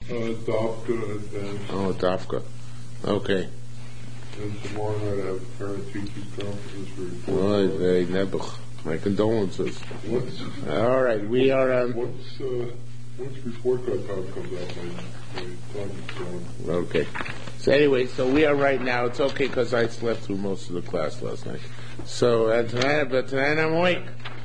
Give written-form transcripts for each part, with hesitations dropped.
Dafka advanced. Oh, Dafka. Okay. And tomorrow night I have parent-teachers conference for report. Well, very nebuch. My condolences. All right, we are. Once report card time comes out, my time is gone. Okay. So anyway, so we are right now. It's okay because I slept through most of the class last night. So tonight I'm awake.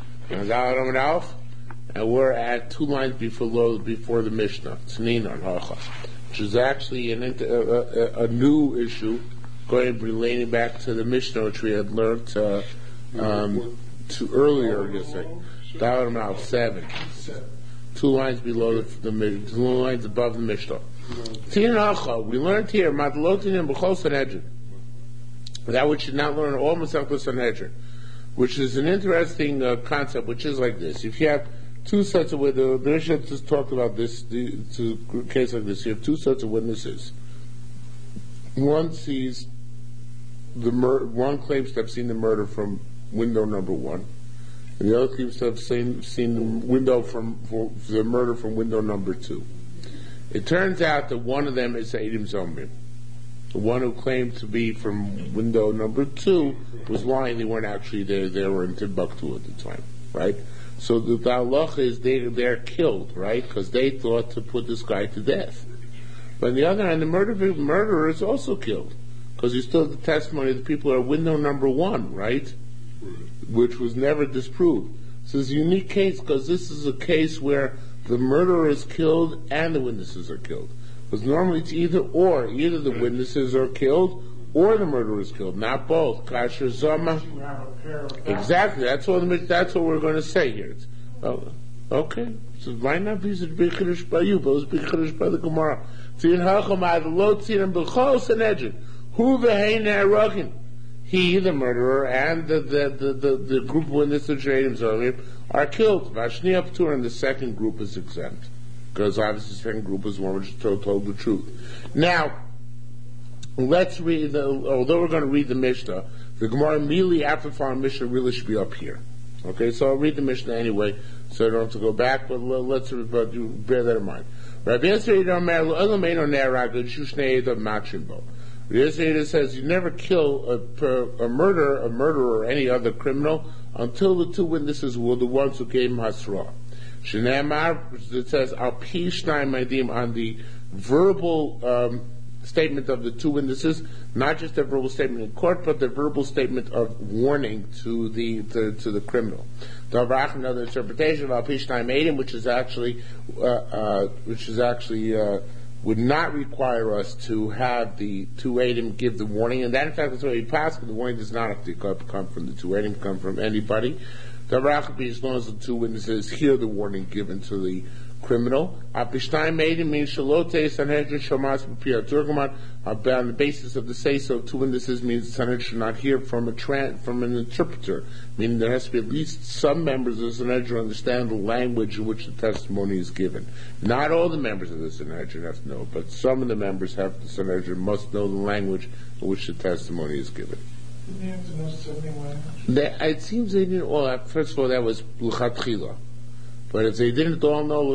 And we're at 2 lines before the Mishnah, Tznin on Hacha, which is actually a new issue, going relating back to the Mishnah which we had learned to earlier. Down about 7. 2 lines below the 2 lines above the Mishnah. Tznin Hacha, we learned here Matlotinim b'chol Sanhedrin, that which should not learn all Masechta Sanhedrin, which is an interesting concept, which is like this. If you have 2 sets of witnesses, the Mishnah just talked about this, to a case like this, you have 2 sets of witnesses. One sees one claims to have seen the murder from window number 1, and the other claims to have seen the murder from window number 2. It turns out that one of them is Eidim Zomrim. The one who claimed to be from window number 2 was lying. They weren't actually there. They were in Timbuktu at the time, right? So the halacha is they're killed, right? Because they thought to put this guy to death. But on the other hand, the murderer is also killed because he still the testimony of the people who are window number 1, right? Which was never disproved. So it's a unique case because this is a case where the murderer is killed and the witnesses are killed. Because normally it's either the witnesses are killed or the murderer is killed, not both. Kasher Zoma. Exactly. That's what we're going to say here. Okay. So why not be such a big chiddush by you, but it was a big chiddush by the Gemara. Tzin hachamad lo tzinim b'chol sanhedrin. Hu v'hein ha'aragin. He, the murderer, and the group of witnesses are killed. Vashniya p'tur, and the second group is exempt. Because obviously the second group is one which told the truth. Now, let's read, although we're going to read the Mishnah, the Gemara immediately after the following Mishnah really should be up here. Okay, so I'll read the Mishnah anyway, so I don't have to go back, but let's bear that in mind. Rabbi Yisrael says you never kill a murderer or any other criminal until the 2 witnesses were the ones who gave him Hasra. Shenamar, it says, Al Pi Shnayim Maidim, on the verbal statement of the 2 witnesses, not just the verbal statement in court, but the verbal statement of warning to the criminal. Davrach, another interpretation of Al Pi Shnayim Maidim, which is actually would not require us to have the 2 Eidim give the warning, and that in fact is what we pass, but the warning does not have to come from the 2 Eidim, come from anybody. As long as the 2 witnesses hear the warning given to the criminal. Apishtayim Eidim means Shalote Sanhedrin Shamas B'Piyat Turgaman. On the basis of the say-so, 2 witnesses means the Sanhedrin should not hear from an interpreter, meaning there has to be at least some members of the Sanhedrin understand the language in which the testimony is given. Not all the members of the Sanhedrin have to know, but some of the members of the Sanhedrin must know the language in which the testimony is given. Didn't you have to know 7 languages? It seems they didn't all. First of all, that was l'chatchila. But if they didn't all know,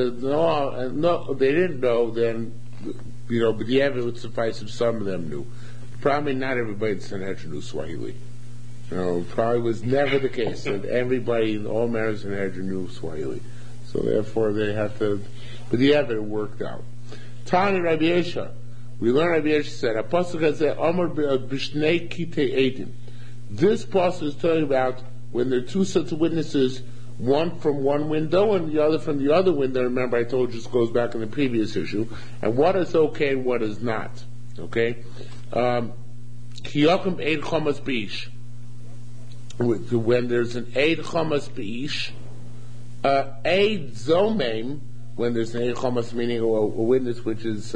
they didn't know, then, but the evidence would suffice if some of them knew. Probably not everybody in Sanhedrin knew Swahili. Probably was never the case that everybody, all members in Sanhedrin knew Swahili. So therefore they had to, but the evidence worked out. Tani Rabbi Yesha. We learn Rabbi Yesha said, Apostle said, Amar b'shnei kitei edim. This pasuk is talking about when there are 2 sets of witnesses, one from one window and the other from the other window. Remember, I told you this goes back in the previous issue. And what is okay and what is not. Okay? Kiyakum eid chomas b'ish. When there's an eid chomas b'ish, eid zomem, when there's an eid chomas, meaning a witness which is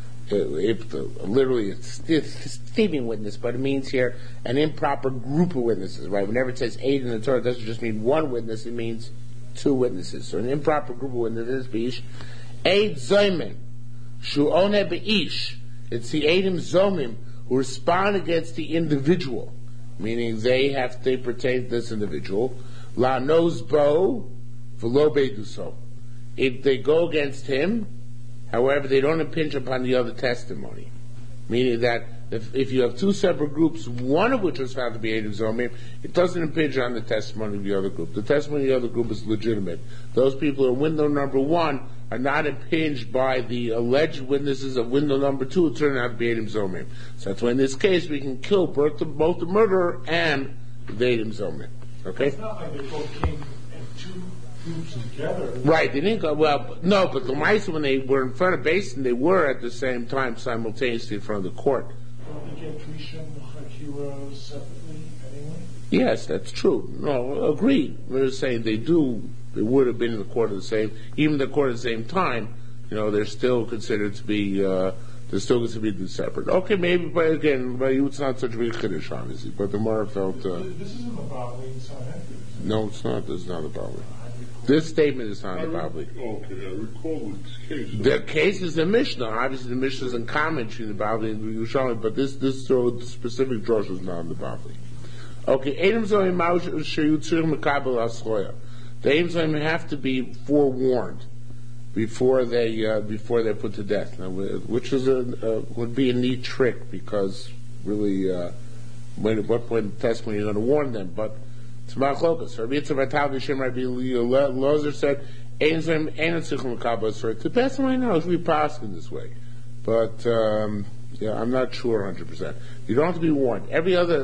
literally it's thieving witness, but it means here an improper group of witnesses, right? Whenever it says 8 in the Torah, it doesn't just mean 1 witness, it means 2 witnesses. So an improper group of witnesses, bish. 8 zoimim, shu'one be'ish. It's the 8 zomim who respond against the individual, meaning they pertain to this individual. La nos bo, v'lo beiduso. If they go against him, However, they don't impinge upon the other testimony. Meaning that if you have two separate groups, one of which was found to be Eidim Zomim, it doesn't impinge on the testimony of the other group. The testimony of the other group is legitimate. Those people in window number 1 are not impinged by the alleged witnesses of window number 2 who turn out to be Eidim Zomim. So that's why in this case we can kill both the murderer and the Eidim Zomim. Okay? It's not like they both came in two groups together. Right, they didn't go, well, no, but the mice, when they were in front of Basin, they were at the same time simultaneously in front of the court. Don't they get Trisha and Chakira separately anyway? Yes, that's true. No, agreed. We're saying they would have been in the court at the same, even the court at the same time, they're still considered to be, separate. Okay, maybe, but again, it's not such a big Kiddush, obviously, but the Mara felt, This isn't about Lady Sanhedrin. No, it's not. This is not about it. This statement is not about it. Okay, I recall this case. The case is the Mishnah. Obviously, the Mishnah is in common between the Bavli and the Yerushalmi, but this specific drush is not in the Bavli. Okay, Eidim Zomim Sheyu Tzur Mekabel Aschoya. The Eidim Zomim have to be forewarned before they're put to death, which is would be a neat trick because really, at what point in the testimony you're going to warn them, but. Rabbi Lozer said, to best of my knowledge, we pass in this way. But, I'm not sure 100%. You don't have to be warned. Every other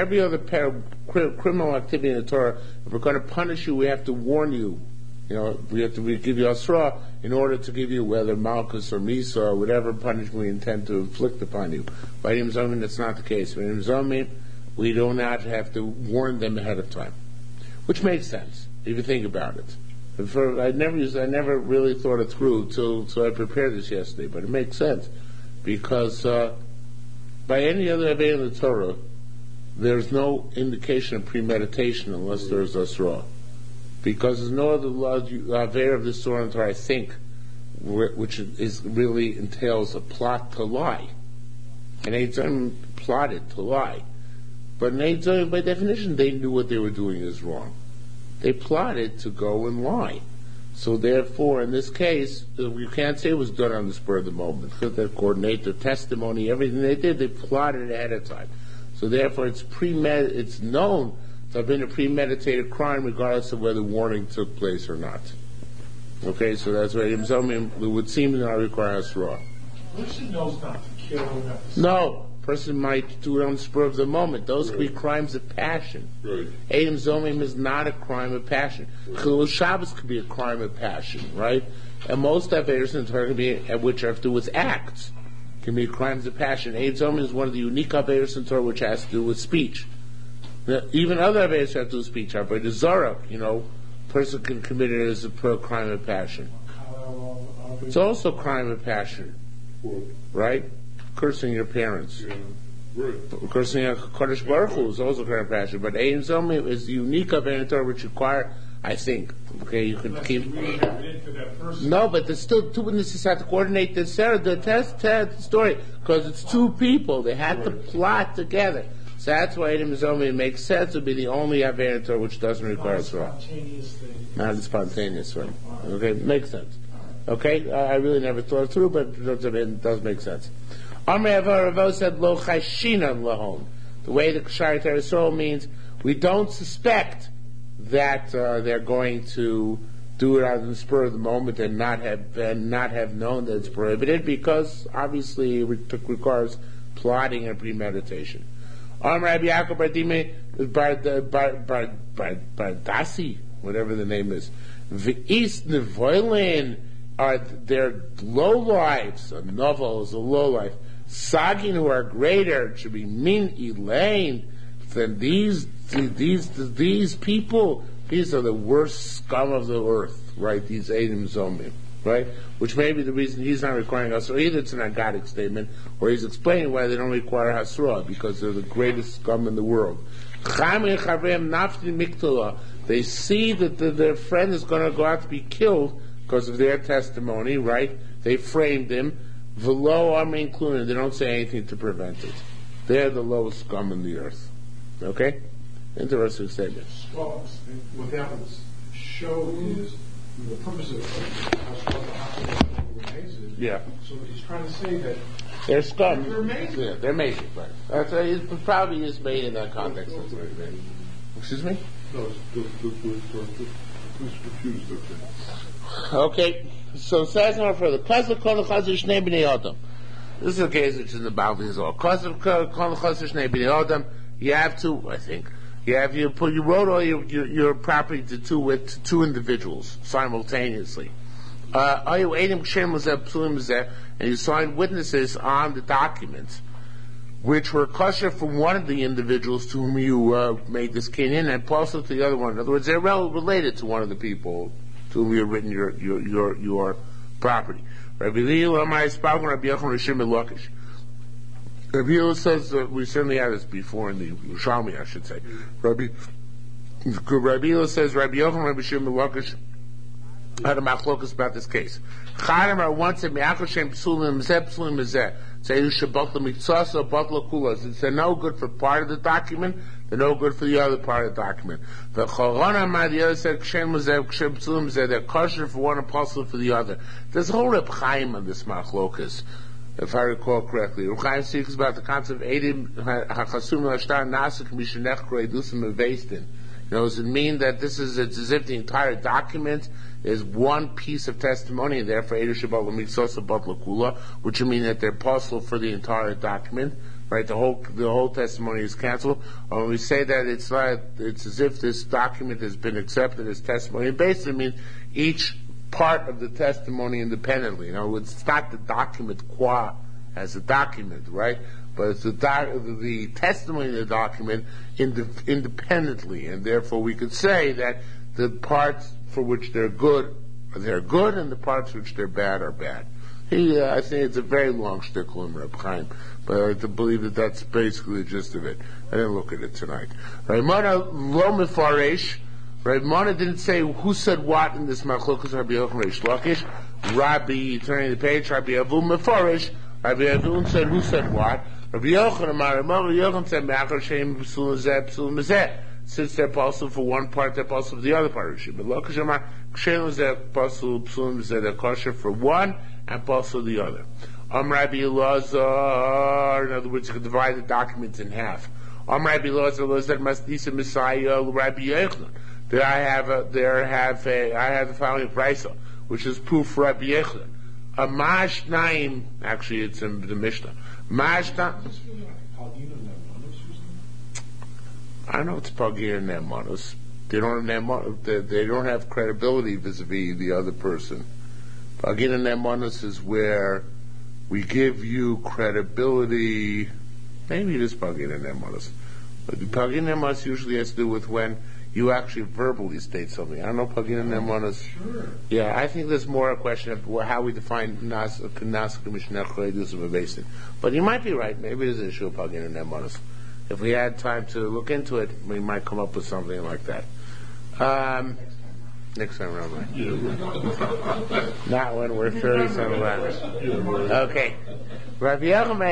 criminal activity in the Torah, if we're going to punish you, we have to warn you. We have to give you Asra in order to give you whether Malchus or Misa or whatever punishment we intend to inflict upon you. By Eidim Zomim, that's not the case. By Eidim Zomim, we do not have to warn them ahead of time, which makes sense if you think about it. I never really thought it through till I prepared this yesterday, but it makes sense because by any other Avei in the Torah, there's no indication of premeditation unless there's Asra, because there's no other Avei of this Torah in the Torah, I think, which is really entails a plot to lie, and Eidim plotted to lie. But by definition, they knew what they were doing is wrong. They plotted to go and lie. So therefore, in this case, you can't say it was done on the spur of the moment. Because they coordinate their testimony, everything they did, they plotted ahead of time. So therefore, it's known to have been a premeditated crime, regardless of whether warning took place or not. Okay, so that's why it would seem to not require Asra. Person knows not to kill or not to No. Person might do it on the spur of the moment. Those could be crimes of passion. Right. Eidim Zomim is not a crime of passion. Chilul Shabbos could be a crime of passion, right? And most Averos in the Torah can be, which have to do with acts, can be crimes of passion. Eidim Zomim is one of the unique Averos in the Torah which has to do with speech. Now, even other Averos have to do with speech. But the Zara, person can commit it as a crime of passion. It's also a crime of passion, right? Cursing your parents. Yeah. Right. Cursing a Kodesh Baruch Hu is also kind of passion. But Eidim Zomim is the unique of the Torah which require, I think, you can keep. No, but there's still two witnesses have to coordinate the story because it's two people. They had to plot together. So that's why Eidim Zomim makes sense to be the only Avei Torah which doesn't require Torah. Not a spontaneous one. Okay, makes sense. Okay, I really never thought it through, but it does make sense. Amrei Ravo said, Lo chashinan lahom. The way the Kshar Teresol means, we don't suspect that they're going to do it on the spur of the moment and not have known that it's prohibited, because obviously it requires plotting and premeditation. Amrei Yaakov Bardasi, whatever the name is, V'is Nevoilin are their low lives. A novel is a low life. Sagin, who are greater, should be min elaine than these people. These are the worst scum of the earth, right? These Eidim Zomim, right? Which may be the reason he's not requiring Hasra. Either it's an agadic statement, or he's explaining why they don't require Hasra, because they're the greatest scum in the world. They see that their friend is going to go out to be killed because of their testimony, right? They framed him. V'lo amin klunin. They don't say anything to prevent it. They're the lowest scum in the earth. Okay? Interesting statement. Well, what that would show is the purpose of Yeah. So he's trying to say that They're scum. They're amazing. Yeah, they're amazing, right. It probably is made in that context. That's what it meant. Excuse me? No, please refuse the thing. Okay, so it says no further. This is a case which is in the Bavli as well. You have to, I think, you wrote all your property to two individuals simultaneously. And you signed witnesses on the documents, which were kosher from one of the individuals to whom you made this kinyan, and also to the other one. In other words, they're related to one of the people to whom you've written your property. Rabbi Yehuda says we certainly had this before in the Yerushalmi, I should say. Rabbi Yehuda says Rabbi Yochanan, Rabbi Shimon Lakish had a machlokas about this case. Chadamar once said Me'achoshem psulim zeh psulim zeh. Say you should batla mitzasa batla kulas. It's no good for part of the document. They're no good for the other part of the document. The Chorana Madiya said kshem zeh kshem psulim zeh. They're kosher for one, apostle for the other. There's a whole Reb Chaim on this machlokas, if I recall correctly. Reb Chaim speaks about the concept of edim hachasum lashtar nasik mishenech koredusim evestin. Does it mean that it's as if the entire document is one piece of testimony, and therefore which would mean that they're possible for the entire document, right? The whole testimony is canceled. Or when we say that it's as if this document has been accepted as testimony, it basically means each part of the testimony independently. It's not the document qua as a document, right? But it's the testimony of the document independently, and therefore we could say that the parts for which they're good, and the parts for which they're bad are bad. I think it's a very long shtickle in Reb Chaim, but I believe that that's basically the gist of it. I didn't look at it tonight. Raimona lo mefaresh. Raimona didn't say who said what in this machlokas Rabbi Yochanan Reish Lakish. Rabbi, turning the page, Rabbi Avu mefaresh. Rabbi Avu said who said what. Rabbi Yochanan said Me'achar Shem Psulim Zeh Psulim Zeh. Since they're possible for one part, they're possible for the other part. But Lakish Amar Kshem Zeh Psulim Psulim Zeh. They're kosher for one and possible the other. Rabbi Elazar. In other words, you can divide the document in half. Rabbi Elazar said Masnisa Messiah Rabbi Yochanan. There I have the following brisa, which is proof for Rabbi Yochanan. A Mash Naim, actually it's in the Mishnah. Mash Naim. I know it's Pagir and Nemanos. They don't have credibility vis-a-vis the other person. Pagir and Nemanos is where we give you credibility. Maybe it is Pagir and Nemanos. But Pagir and Nemanos usually has to do with when you actually verbally state something. I don't know Pagir and Nemanos. Sure. Yeah, I think there's more a question of how we define Nasuk Mishnech Koredus of a basin. But you might be right. Maybe there's an issue of Pagir and Nemanos. If we had time to look into it, we might come up with something like that. Next time around, right? Not when we're 30 on the ladder. Okay. Rabbi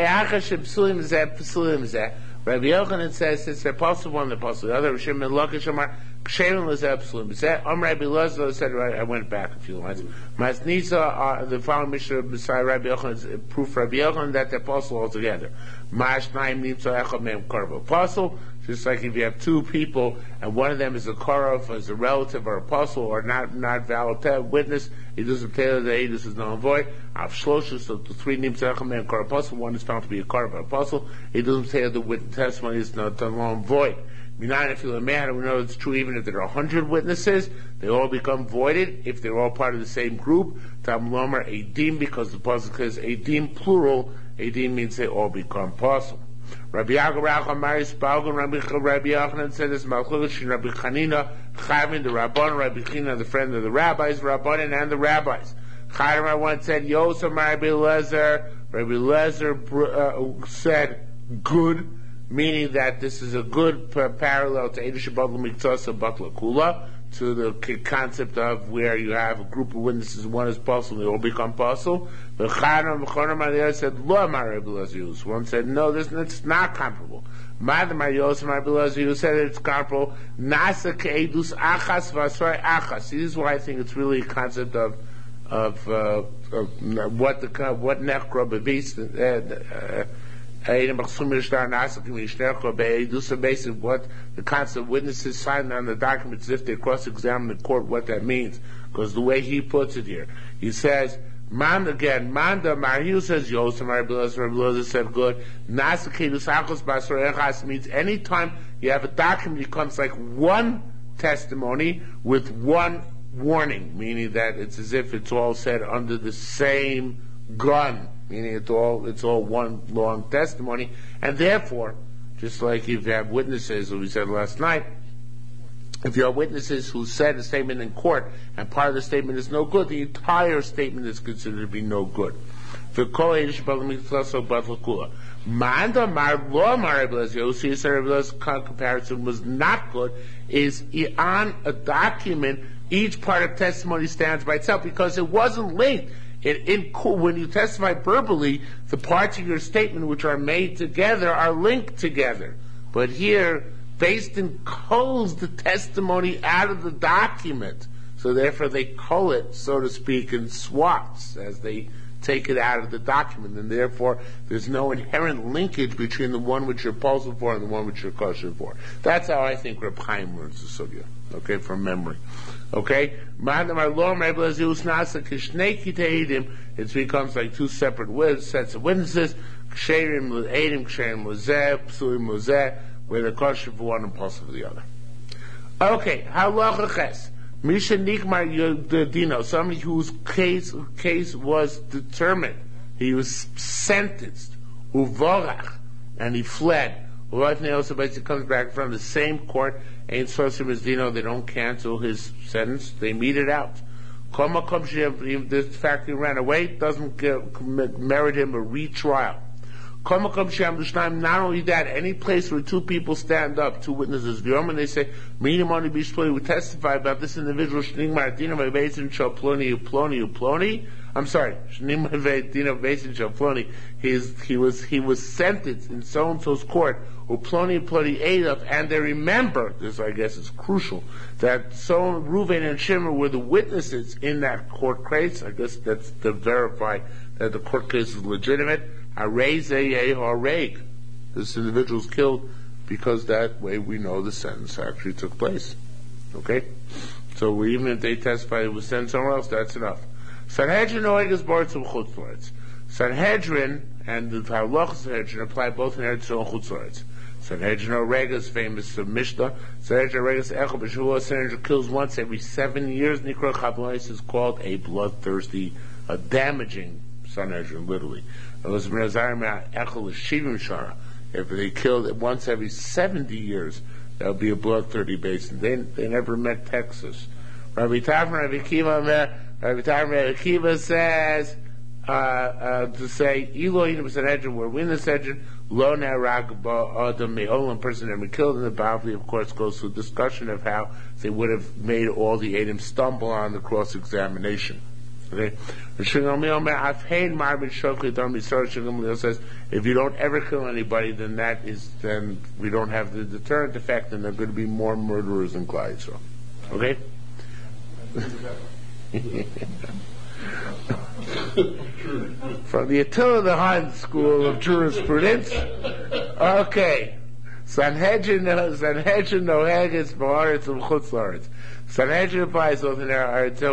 Yochanan says, since they're possible one, they're possible the other. Shimon Lakish Amar Kshemin was absolute. Rabbi Elazar said, right, I went back a few lines. Masnisa, the following Mishnah beside Rabbi Yochanan is proof for Rabbi Yochanan that they're possible altogether. Mashnaim nimtza echad mehem karav apostle. Just like if you have two people and one of them is a karav, is a relative or apostle or not valid witness, he doesn't tell the edus is null and void. Av shlosha, so the three nimtza echad mehem karav apostle. One is found to be a karav apostle. He doesn't tell the testimony is not null and void. Not if you're mad, we know it's true even if there are 100 witnesses, they all become voided if they're all part of the same group. Tam lomer edim, because the pasuk says edim plural, edim means they all become possible. Rabbi Yaakov Maris Balgan, Rabbi Yochanan said this, Malchulish, Rabbi Chanina, Chavin, the Rabban, Rabbi Chanina, the friend of the rabbis, Rabbanan and the rabbis. Chayimah once said, Yosef, Rabbi Lezer, said, good, meaning that this is a good parallel to Eidush Batla Miktasa Batla Kula, to the concept of where you have a group of witnesses, one is possible, they all become possible. The Chanan said, Lo Amar Rabbi Elazar. One said, no, it's not comparable. Madam Yosef Rabbi Elazar said it's comparable. Nasa Ke'edus Achas Vasrai Achas. This is why I think it's really a concept of what nechra bevis what the concept of witnesses signing on the documents if they cross-examine the court, what that means. Because the way he puts it here, he says, Manda Mariu says Yosef, Rabbi said good. Nasakedus Akos Basarechas means anytime you have a document, it becomes like one testimony with one warning, meaning that it's as if it's all said under the same gun, meaning it's all one long testimony, and therefore, just like if you have witnesses, as we said last night, if you have witnesses who said a statement in court and part of the statement is no good, the entire statement is considered to be no good. Comparison was not good, is on a document, each part of testimony stands by itself because it wasn't linked. When you testify verbally, the parts of your statement which are made together are linked together. But here, Basin culls the testimony out of the document. So therefore they cull it, so to speak, in swats as they take it out of the document. And therefore there's no inherent linkage between the one which you're posing for and the one which you're kosher for. That's how I think Reb Chaim learns the sugya. Okay, from memory. Okay? It becomes like two separate sets of witnesses. Ksherim l'edim, ksherim l'zeh, psulim l'zeh, where they're kosher for one and possible for the other. Okay, halacha ches. Misha nikmar dino, somebody whose case was determined. He was sentenced. Uvorach, and he fled. Right now, also, he comes back from the same court. Ain't sosim as dino. They don't cancel his sentence. They meet it out. The fact he ran away doesn't merit him a retrial. Not only that, any place where two people stand up, two witnesses, and they say, we testify about this individual, I'm sorry, he was sentenced in so-and-so's court, and they remember, this I guess is crucial, that Reuven and Shimon were the witnesses in that court case. I guess that's to verify that the court case is legitimate. This individual is killed because that way we know the sentence actually took place. Okay? So even if they testify it was sentenced somewhere else, that's enough. Sanhedrin and the Halach Sanhedrin apply both in Eretz and Chutzlaretz. Sanhedrin Orega's famous Mishnah. Sanhedrin Orega's Echel B'Shavua. Sanhedrin kills once every 7 years. Nikra Chablonis is called a bloodthirsty, a damaging Sanhedrin, literally. If they killed it once every 70 years, that would be a bloodthirsty basin. They never met Texas. Rabbi Akiva says to say, we're in the Sanhedrin, lo narag ba'adam me'olam, person never killed. And the Bavli, of course, goes through a discussion of how they would have made all the Edom stumble on the cross-examination. Okay? Says, if you don't ever kill anybody, then we don't have the deterrent effect, and there are going to be more murderers in Klal Yisrael. Okay? From the Attila the Hun school of jurisprudence. Okay. Sanhedrin noheges ba'aretz u'chutzlaretz. Sanhedrin applies over there.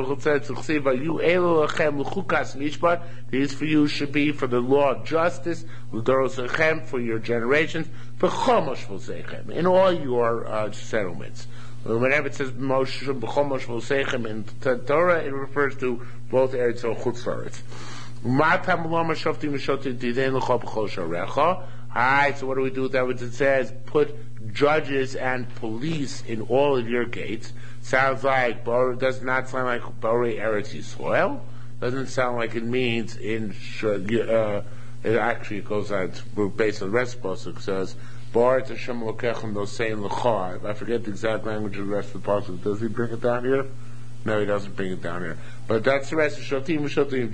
These for you should be for the law of justice, for your generations, in all your settlements. Whenever it says Moshe b'chomosh v'osechem in Torah, it refers to both Eretz or Chutzlaretz. Alright, so what do we do with that? Which it says, put judges and police in all of your gates. Sounds like, does not sound like Borei Eretz Yisrael. Doesn't sound like it means it actually goes on, based on the rest of the pasuk, says, I forget the exact language of the rest of the pasuk. Does he bring it down here? No, he doesn't bring it down here. But that's the rest of Shotim v'Shotim.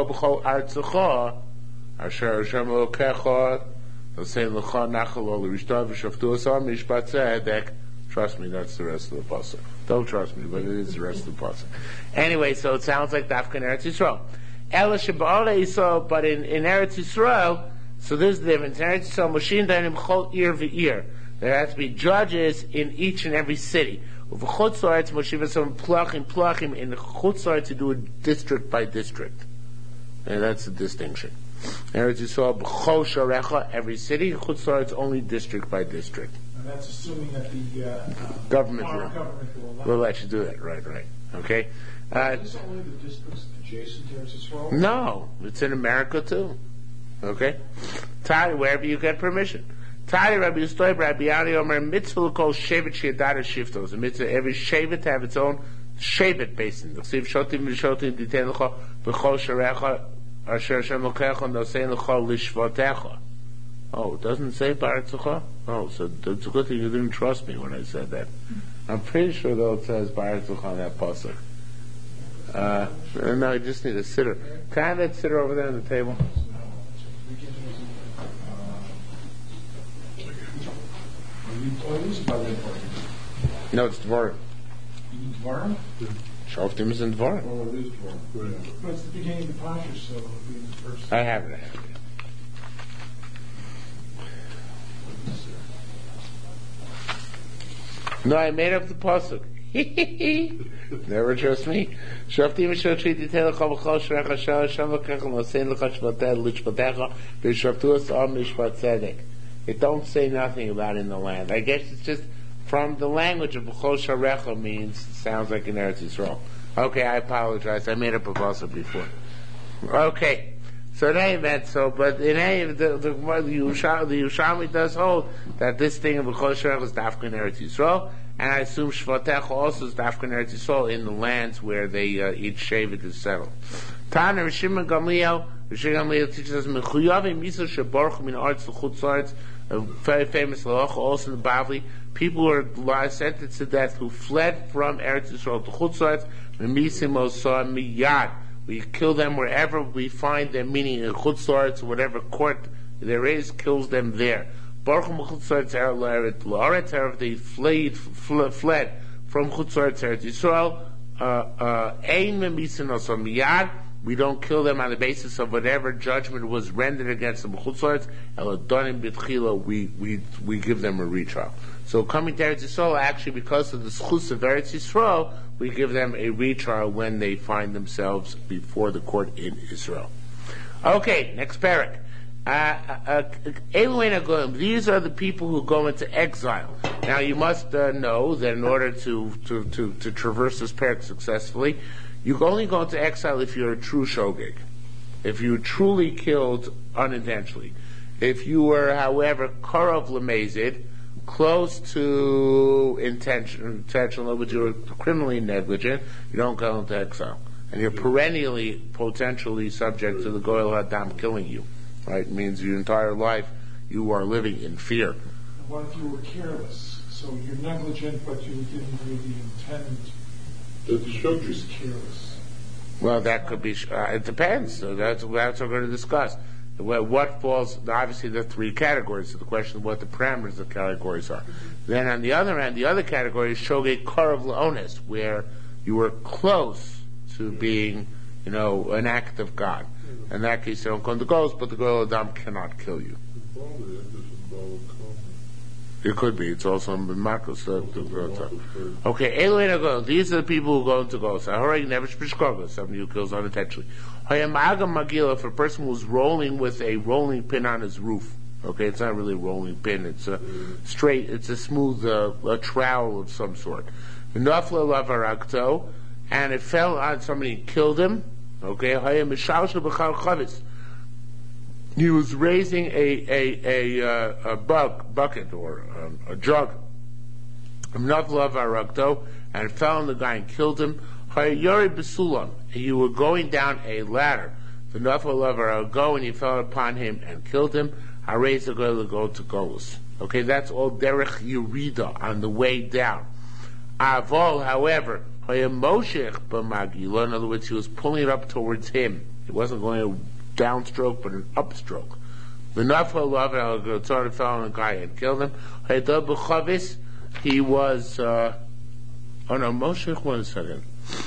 Asher Hashem Elokecha, they'll say L'cha Nachal Ol Rishtav v'Shaftu Asam Mishpat Tzedek Trust me, that's the rest of the pasuk. Don't trust me, but it is the rest of the pasuk. Anyway, so it sounds like Dafka in Eretz Yisrael. Ela Sheba'ala Yisrael, but in Eretz Yisrael, so there's the difference. In Eretz Yisrael, Moshin Dayanim Chol Ir V'Ir. There has to be judges in each and every city. With Chutz La'aretz, Moshe V'Som Plachim, in the Chutz La'aretz to do it district by district. And that's the distinction. Eretz Yisrael, B'chol Sharecha, every city. Chutz La'aretz, only district by district. And that's assuming that the government will let you do that. Right. Okay? Is this only the districts adjacent to Eretz Yisrael? No, it's in America too. Okay? Tari, wherever you get permission. Tari Rabbi Yisrael, Rabbi Ani Omer, mitzvah l'kol shevet she'yadar shiftos. A mitzvah, every shevet to have its own shevet basin. L'chsiv shotim v'shotim ditein l'cho b'chol sharecha asher Hashem lokecha nosein l'cho lishvotecha. Oh, it doesn't say Baratzucha? Oh, so it's a good thing you didn't trust me when I said that. I'm pretty sure though it says Baratzucha on that pasuk. No, I just need a sitter. Can I have that sitter over there on the table? No, it's Dvarim. Dvarim? Shoftim is in Dvarim. Oh, it is Dvarim. But it's the beginning of the Pasha, so it'll be in the first. I have it. No, I made up the pasuk. Never trust me. Shoftim v'shoftim ditein l'cho b'chol sharecha asher Hashem lokecha nosein l'cho lishvotecha v'shoftu es al mishpat tzedek. It don't say nothing about in the land. I guess it's just from the language of B'chol Sharecha means, sounds like in Eretz Yisrael. Okay, I apologize. I made up a pasuk before. Okay. So in any event, but in any the Yerushalmi does hold that this thing of B'chol Sharecha is Dafka in Eretz Yisrael, and I assume Shvatecha also is Dafka in Eretz Yisrael in the lands where they each Shevet is settled. Tana Rishim Gamliel teaches us Mechuyavim Misa Shebarchu Min Arts L'Chutz La'aretz, a very famous halacha also in the Bavli. People who are sentenced to death who fled from Eretz Yisrael to Chutz La'aretz, Memisim Osah Miyad. We kill them wherever we find them, meaning in Chutz La'aretz, whatever court there is, kills them there. Barchum Chutz La'aretz, they fled from Chutz La'aretz Eretz Yisrael. Ein Memisim Osah Miyad. We don't kill them on the basis of whatever judgment was rendered against them. We give them a retrial. So coming to Eretz Yisrael, actually, because of the schus of Eretz Yisrael, we give them a retrial when they find themselves before the court in Israel. Okay, next parak. These are the people who go into exile. Now you must know that in order to traverse this parak successfully, you only go into exile if you're a true shogeg, if you truly killed unintentionally. If you were, however, karov lemezid, close to intentional, but you're criminally negligent, you don't go into exile. And you're perennially, potentially subject to the Goel Hadam killing you. Right? It means your entire life you are living in fear. What if you were careless? So you're negligent, but you didn't really intend. Just careless. Well, that could be. It depends. So that's what we're going to discuss. What falls? Obviously, there are three categories. So the question of what the parameters of the categories are. Then on the other end, the other category is shogeg karav laonis, where you were close to being, an act of God. In that case, you don't come to ghost, but the Goel Adam cannot kill you. It could be. It's also in Marcos. Okay, these are the people who go into ghosts. Somebody who kills unintentionally. If a person was rolling with a rolling pin on his roof. Okay, it's not really a rolling pin. It's a straight. It's a smooth a trowel of some sort. And it fell on somebody and killed him. Okay, he was raising a bucket or a jug, and it fell on the guy and killed him. You were going down a ladder. The nafal go and you fell upon him and killed him. I raised the girl to go to Golus. Okay, that's all derech yurida on the way down. Avol, however, in other words, he was pulling it up towards him. It wasn't going a downstroke, but an upstroke. The nafal fell on the guy and killed him. he was, Moshe, 1 second.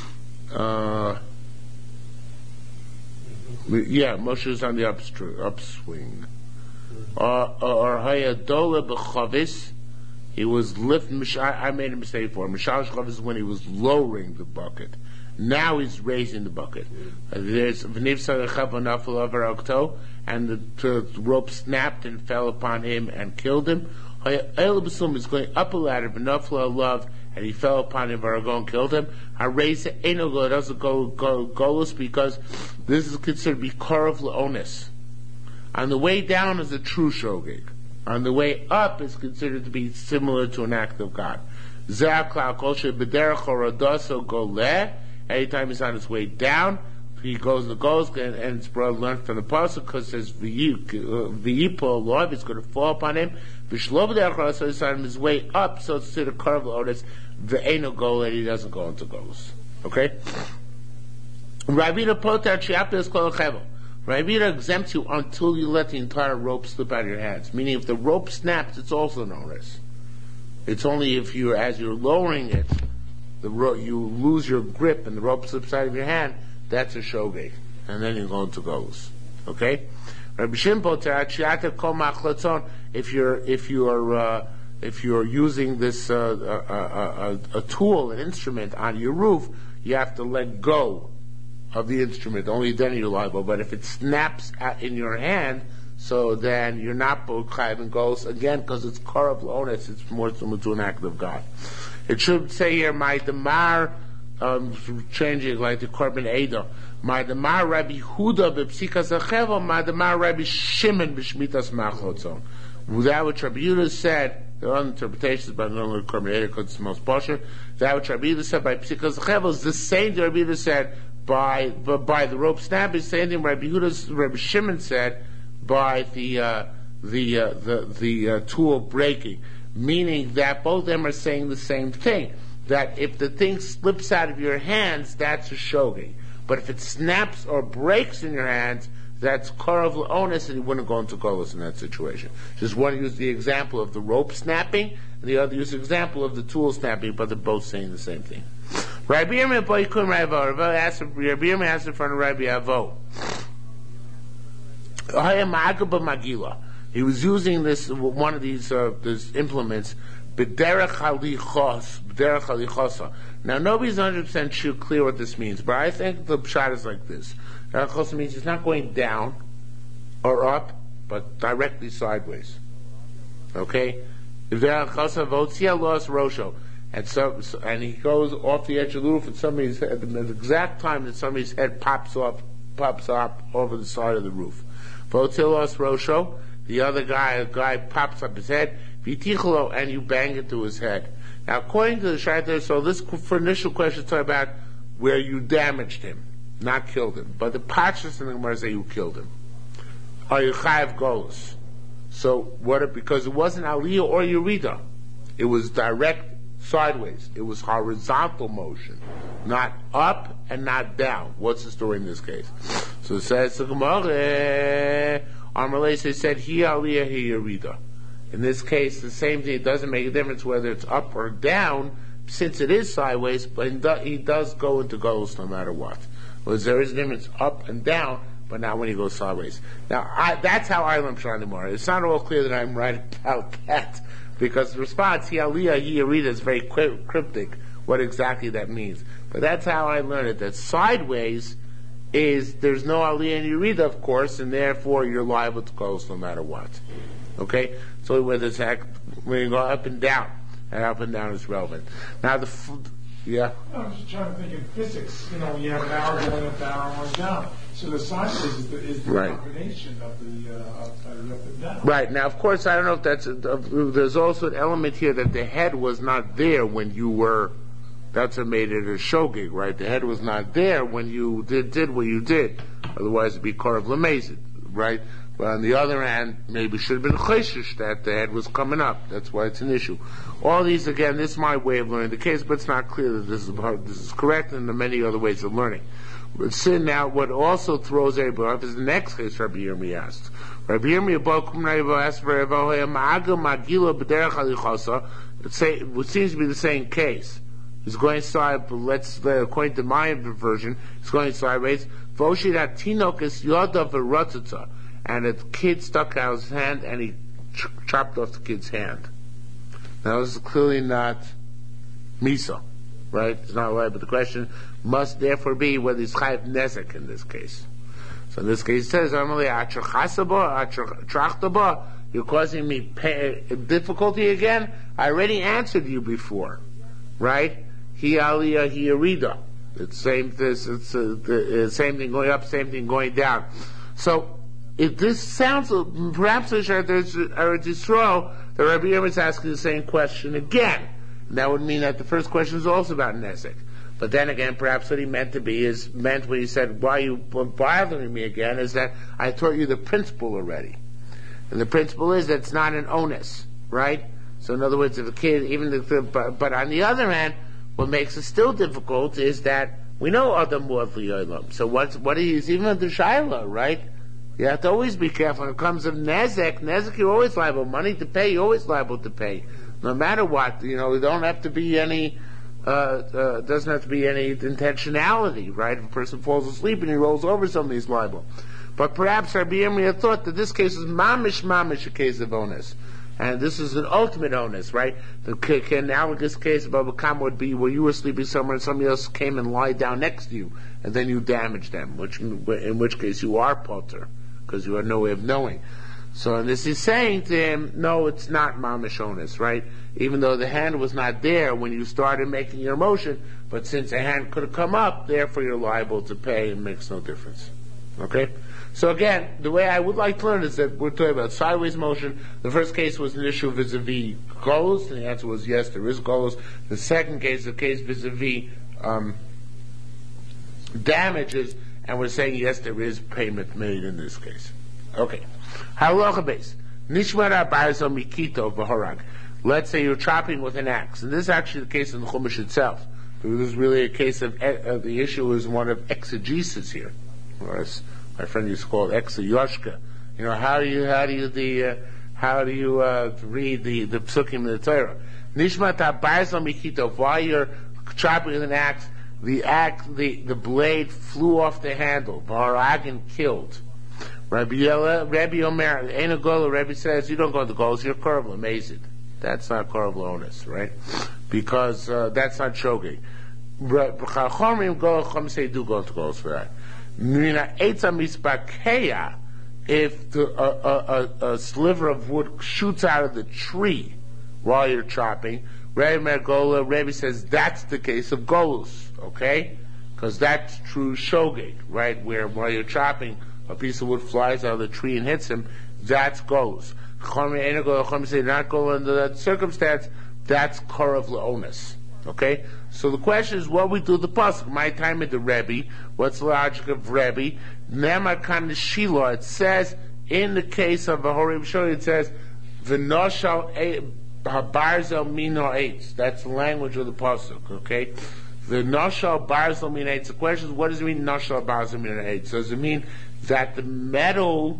Moshe is on the upswing. Or Hayadola b'chavis, he was I made a mistake for him. Mishal Chavis is when he was lowering the bucket. Now he's raising the bucket. There's V'niv Sarachav Nafal Over Okto, and the rope snapped and fell upon him and killed him. El Basum is going up a ladder, V'nafal Love, and he fell upon him, Varagon and killed him. Hareza Enogo doesn't go golus because this is considered to be Karav Leonis. On the way down is a true shogeg. On the way up is considered to be similar to an act of God. Anytime he's on his way down, he goes and it's learned from the pasuk because it says v'yipol lov, it's going to fall upon him. So he's on his way up, so it's to the curve of the ain't goal that he doesn't go into goals. Okay? Rabbi Potar Chiapis Kol Chevel. Rabbi exempts you until you let the entire rope slip out of your hands. Meaning, if the rope snaps, it's also an oris. It's only if as you're lowering it, you lose your grip and the rope slips out of your hand. That's a shogeg, and then you go into goes. Okay. Rabbi Shimon if you're using this a tool, an instrument on your roof, you have to let go of the instrument. Only then you're liable. But if it snaps in your hand, so then you're not both chayav and goes again because it's karav l'ones. It's more similar to an act of God. It should say here, my demar, changing like the korban edo. My demar Rabbi Huda b'psikas achevel. My demar Rabbi Shimon b'shmitas machlotzon. That which Rabbi Yehuda said. There are other interpretations, but I'm going to korban edo because it's the most partial. That which Rabbi Yehuda said by psikas achevel is the same that Rabbi Yehuda said by the rope snap. Is the same thing Rabbi Shimon said by the tool breaking. Meaning that both of them are saying the same thing. That if the thing slips out of your hands, that's a shogeg. But if it snaps or breaks in your hands, that's karav l'onis, and you wouldn't go into golos in that situation. Just one used the example of the rope snapping, and the other used the example of the tool snapping, but they're both saying the same thing. Rabbi Yirmiyah asked in front of Rabbi Avo. He was using one of these implements, b'derech halichosa. Now, nobody's 100% clear what this means, but I think the pshat is like this. Derech halichosa means it's not going down or up, but directly sideways. Okay? Derech halichosa votzia los rosho. And he goes off the edge of the roof at somebody's head, at the exact time that somebody's head pops up over the side of the roof. Votzia los rosho. The other guy pops up his head, v'tichlo, and you bang into his head. Now, according to the Shaita, so this for initial question is talking about where you damaged him, not killed him. But the Pashtus in the Gemara say you killed him. Are you chayav golos? So because it wasn't aliyah or yerida, it was direct sideways. It was horizontal motion, not up and not down. What's the story in this case? So it says the Gemara. Amalei said, he aliyah, he yerida. In this case, the same thing. It doesn't make a difference whether it's up or down, since it is sideways, but he does go into golos no matter what. Whereas there is a difference up and down, but not when he goes sideways. Now, that's how I learn Pshat Gemara. It's not all clear that I'm right about that, because the response, he aliyah, he yerida, is very cryptic, what exactly that means. But that's how I learned it, that sideways there's no aliyah and yerida, of course, and therefore you're liable to golos no matter what. Okay? So whether it's when you go up and down is relevant. Now yeah? I was just trying to think in physics, you have an arrow going up, arrow going down. So the sideways is the right. combination of the up and down. Right. Now, of course, I don't know if there's also an element here that the head was not there when you were. That's what made it a shogeg, right? The head was not there when you did what you did. Otherwise, it'd be karav l'mezid, right? But on the other hand, maybe it should have been chayshish that the head was coming up. That's why it's an issue. All these, again, this is my way of learning the case, but it's not clear that this is correct, and there are many other ways of learning. Sin now, what also throws everybody off is the next case Rabbi Yirmi asked. Rabbi Yirmi asked it seems to be the same case. He's going side, according to my version, he's going sideways. And a kid stuck out his hand and he chopped off the kid's hand. Now this is clearly not Misa, right? It's not right, but the question must therefore be whether he's chayav nezek in this case. So in this case it says, you're causing me difficulty again? I already answered you before, right? Hi aliyah, hi yerida. It's same thing going up, same thing going down. So if this sounds, perhaps there's a Yisrael, the Rabbi Yirmi is asking the same question again. And that would mean that the first question is also about nezek. But then again, perhaps what he meant when he said, why are you bothering me again, is that I taught you the principle already. And the principle is that it's not an onus, right? So in other words, if a kid, but on the other hand, what makes it still difficult is that we know Adam Mu'ad. So what is even the Shaila, right? You have to always be careful when it comes to nezek. You're always liable. Money to pay, you're always liable to pay. No matter what, there don't have to be any, doesn't have to be any intentionality, right? If a person falls asleep and he rolls over something, he's liable. But perhaps Rabbi Yirmiyah thought that this case is mamish a case of onus. And this is an ultimate onus, right? The analogous case of Baba Kama would be where you were sleeping somewhere and somebody else came and lied down next to you, and then you damaged them, in which case you are potter, because you have no way of knowing. So this is saying to him, no, it's not mamish onus, right? Even though the hand was not there when you started making your motion, but since a hand could have come up, therefore you're liable to pay, it makes no difference. Okay? So again, the way I would like to learn is that we're talking about sideways motion. The first case was an issue vis-a-vis golos, and the answer was yes, there is golos. The second case, the case vis-a-vis damages, and we're saying yes, there is payment made in this case. Okay. Halacha base. Nishmar ba'azo mikito v'horag. Let's say you're chopping with an axe, and this is actually the case in the Chumash itself. This is really a case of the issue is one of exegesis here. Or as my friend used to call it exeyoshka. How do you read the psukim in the Torah? Nishmat ba'azo mikito. While you're chopping with an axe, the blade flew off the handle. V'horag and killed. Rabbi Omer, ain't a gola. Rabbi says you don't go to the goals. You're korban amazing. That's not korban onus, right? Because that's not shogeg. Chachamim go say do go to goals for that. Mina etza mispakeya, if a sliver of wood shoots out of the tree while you're chopping, Rabbi says that's the case of golus, okay? Because that's true shogeg, right? Where while you're chopping, a piece of wood flies out of the tree and hits him, that's golus. Chachamim say not go under that circumstance, that's korav le'onus. Okay? So the question is what we do with the pasuk. My time at the Rebbe, what's the logic of Rebbe? Nema kan shila. It says in the case of a Horeb Shori, it says v'noshal barzel mino eitz. That's the language of the pasuk. Okay? The noshal barzel mino eitz. The question is what does it mean noshal barzel mino eitz? Does it mean that the metal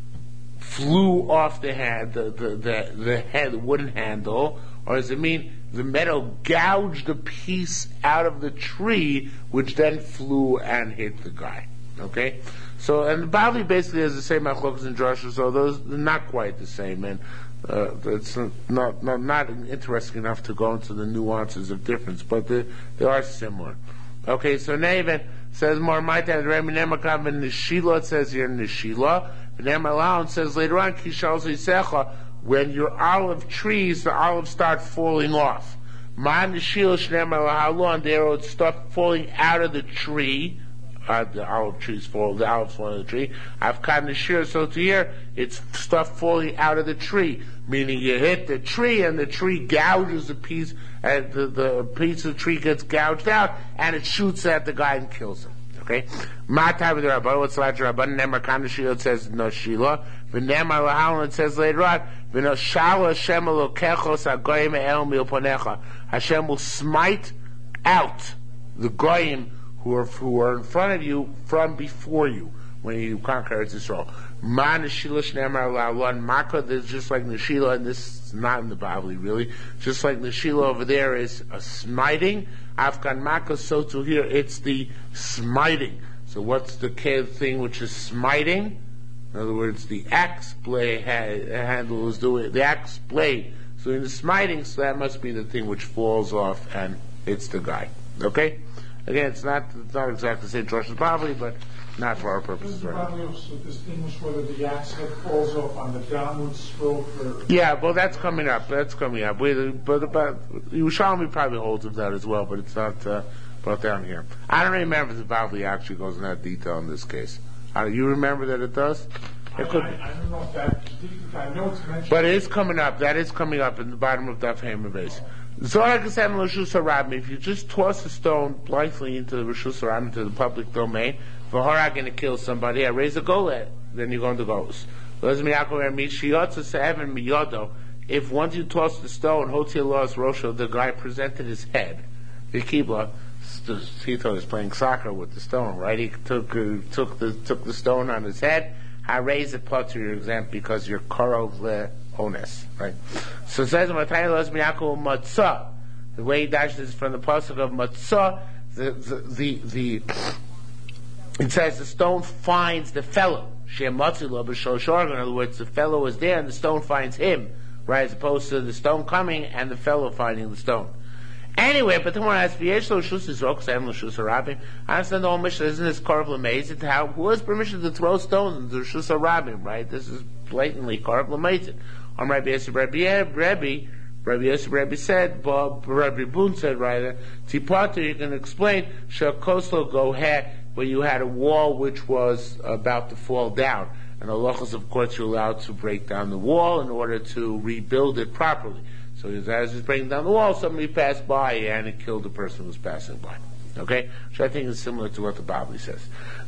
flew off the hand, the wooden handle, or does it mean the metal gouged a piece out of the tree, which then flew and hit the guy? Okay, so and the Bavli basically has the same machlokas and drashas, so those are not quite the same, and it's not interesting enough to go into the nuances of difference, but they are similar. Okay, so Navin says more my time. Remi Nemakav in Nishila, it says here Nishila. Nemalon says later on Kishal Zisecha. When your olive trees, the olives start falling off. Man Nishila Shnemalon, there would start falling out of the tree. The olives fall out of the tree. I've cut Nishir, so to here it's stuff falling out of the tree. Meaning you hit the tree and the tree gouges a piece, and the piece of the tree gets gouged out, and it shoots at the guy and kills him. Okay? Ma time of the Rabban, what's the logic of Rabban? Nemar Kam Nishila, it says no Shila. V'nemar Lahalan, it says later on, V'noshala Hashem Elokechos HaGoyim El Milponecha. Hashem will smite out the Goyim who are in front of you from before you when you conquer Eretz Yisrael. Ma Neshila Shneimar La'alon Maka, there's just like Neshila, and this is not in the Bavli really, just like Neshila over there is a smiting, Afghan Maka, so to here it's the smiting. So what's the thing which is smiting? In other words, the axe blade handle is doing the axe blade. So in the smiting, so that must be the thing which falls off and hits the guy. Okay? Again, it's not exactly the same Rosh Bavli, but not for our purposes right now. Does the Bavli also distinguish whether the axe head falls off on the downward stroke or... Yeah, well, that's coming up. But Yerushalmi probably holds of that as well, but it's not brought down here. I don't remember if the Bavli actually goes in that detail in this case. You remember that it does? I don't know if that... I know it's mentioned. But it is coming up. That is coming up in the bottom of Daf Hamer base. If you just toss a stone blithely into the Rishus Harabim, into the public domain, v'harag, going to kill somebody, I raise a golet, then you're going to goes. If once you toss the stone, Hotzei Lo's Rosho, the guy presented his head. The Kibla, he thought he was playing soccer with the stone, right? He took the stone on his head. I raise it plus your example because you're korov le'ones, right? So it says Matay Los Miyakol Matzah. The way he dashes is from the pasuk of Matzah. It says the stone finds the fellow. In other words, the fellow is there and the stone finds him, right? As opposed to the stone coming and the fellow finding the stone. Anyway, but the one asks, I understand the whole mission, isn't this Korv L'Mezid? Who has permission to throw stones into the Rishus Harabim, right? This is blatantly Korv L'Mezid. Rabbi Yosef Rabbi said, Rabbi Boone said, rather, Tipata, you can explain, Shakoslo Gohe, where you had a wall which was about to fall down. And halachos, of course, you're allowed to break down the wall in order to rebuild it properly. So as he's breaking down the wall, somebody passed by and it killed the person who was passing by. Okay? Which I think is similar to what the Bavli says.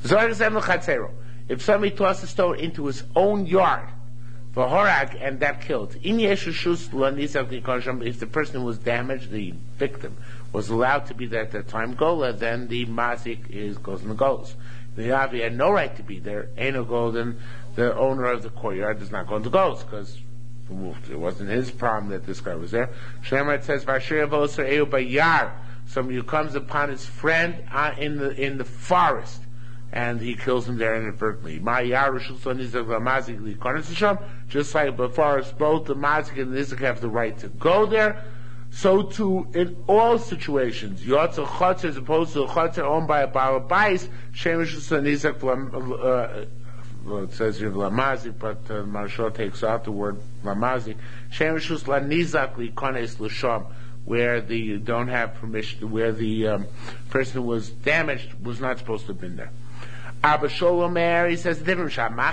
If somebody tossed a stone into his own yard, v'horag, and that killed. If the person who was damaged, the victim, was allowed to be there at that time, gola, then the mazik goes in the goals. The Avi had no right to be there. Eno Golden, the owner of the courtyard, does not go into goals because it wasn't his problem that this guy was there. Shemar says, somebody who comes upon his friend in the forest, and he kills him there inadvertently. Just like the forest, both the mazik and the nizik have the right to go there. So too, in all situations, Yotza Chotzer as opposed to a Chotzer owned by a Baal Bais, Shemesh Nizak, it says here Lamazik, but Marshal takes out the word Lamazik. Shemesh Nizak Likones L'Sham, where the don't have permission, where the person who was damaged was not supposed to have been there. Abba Sholomer, he says different.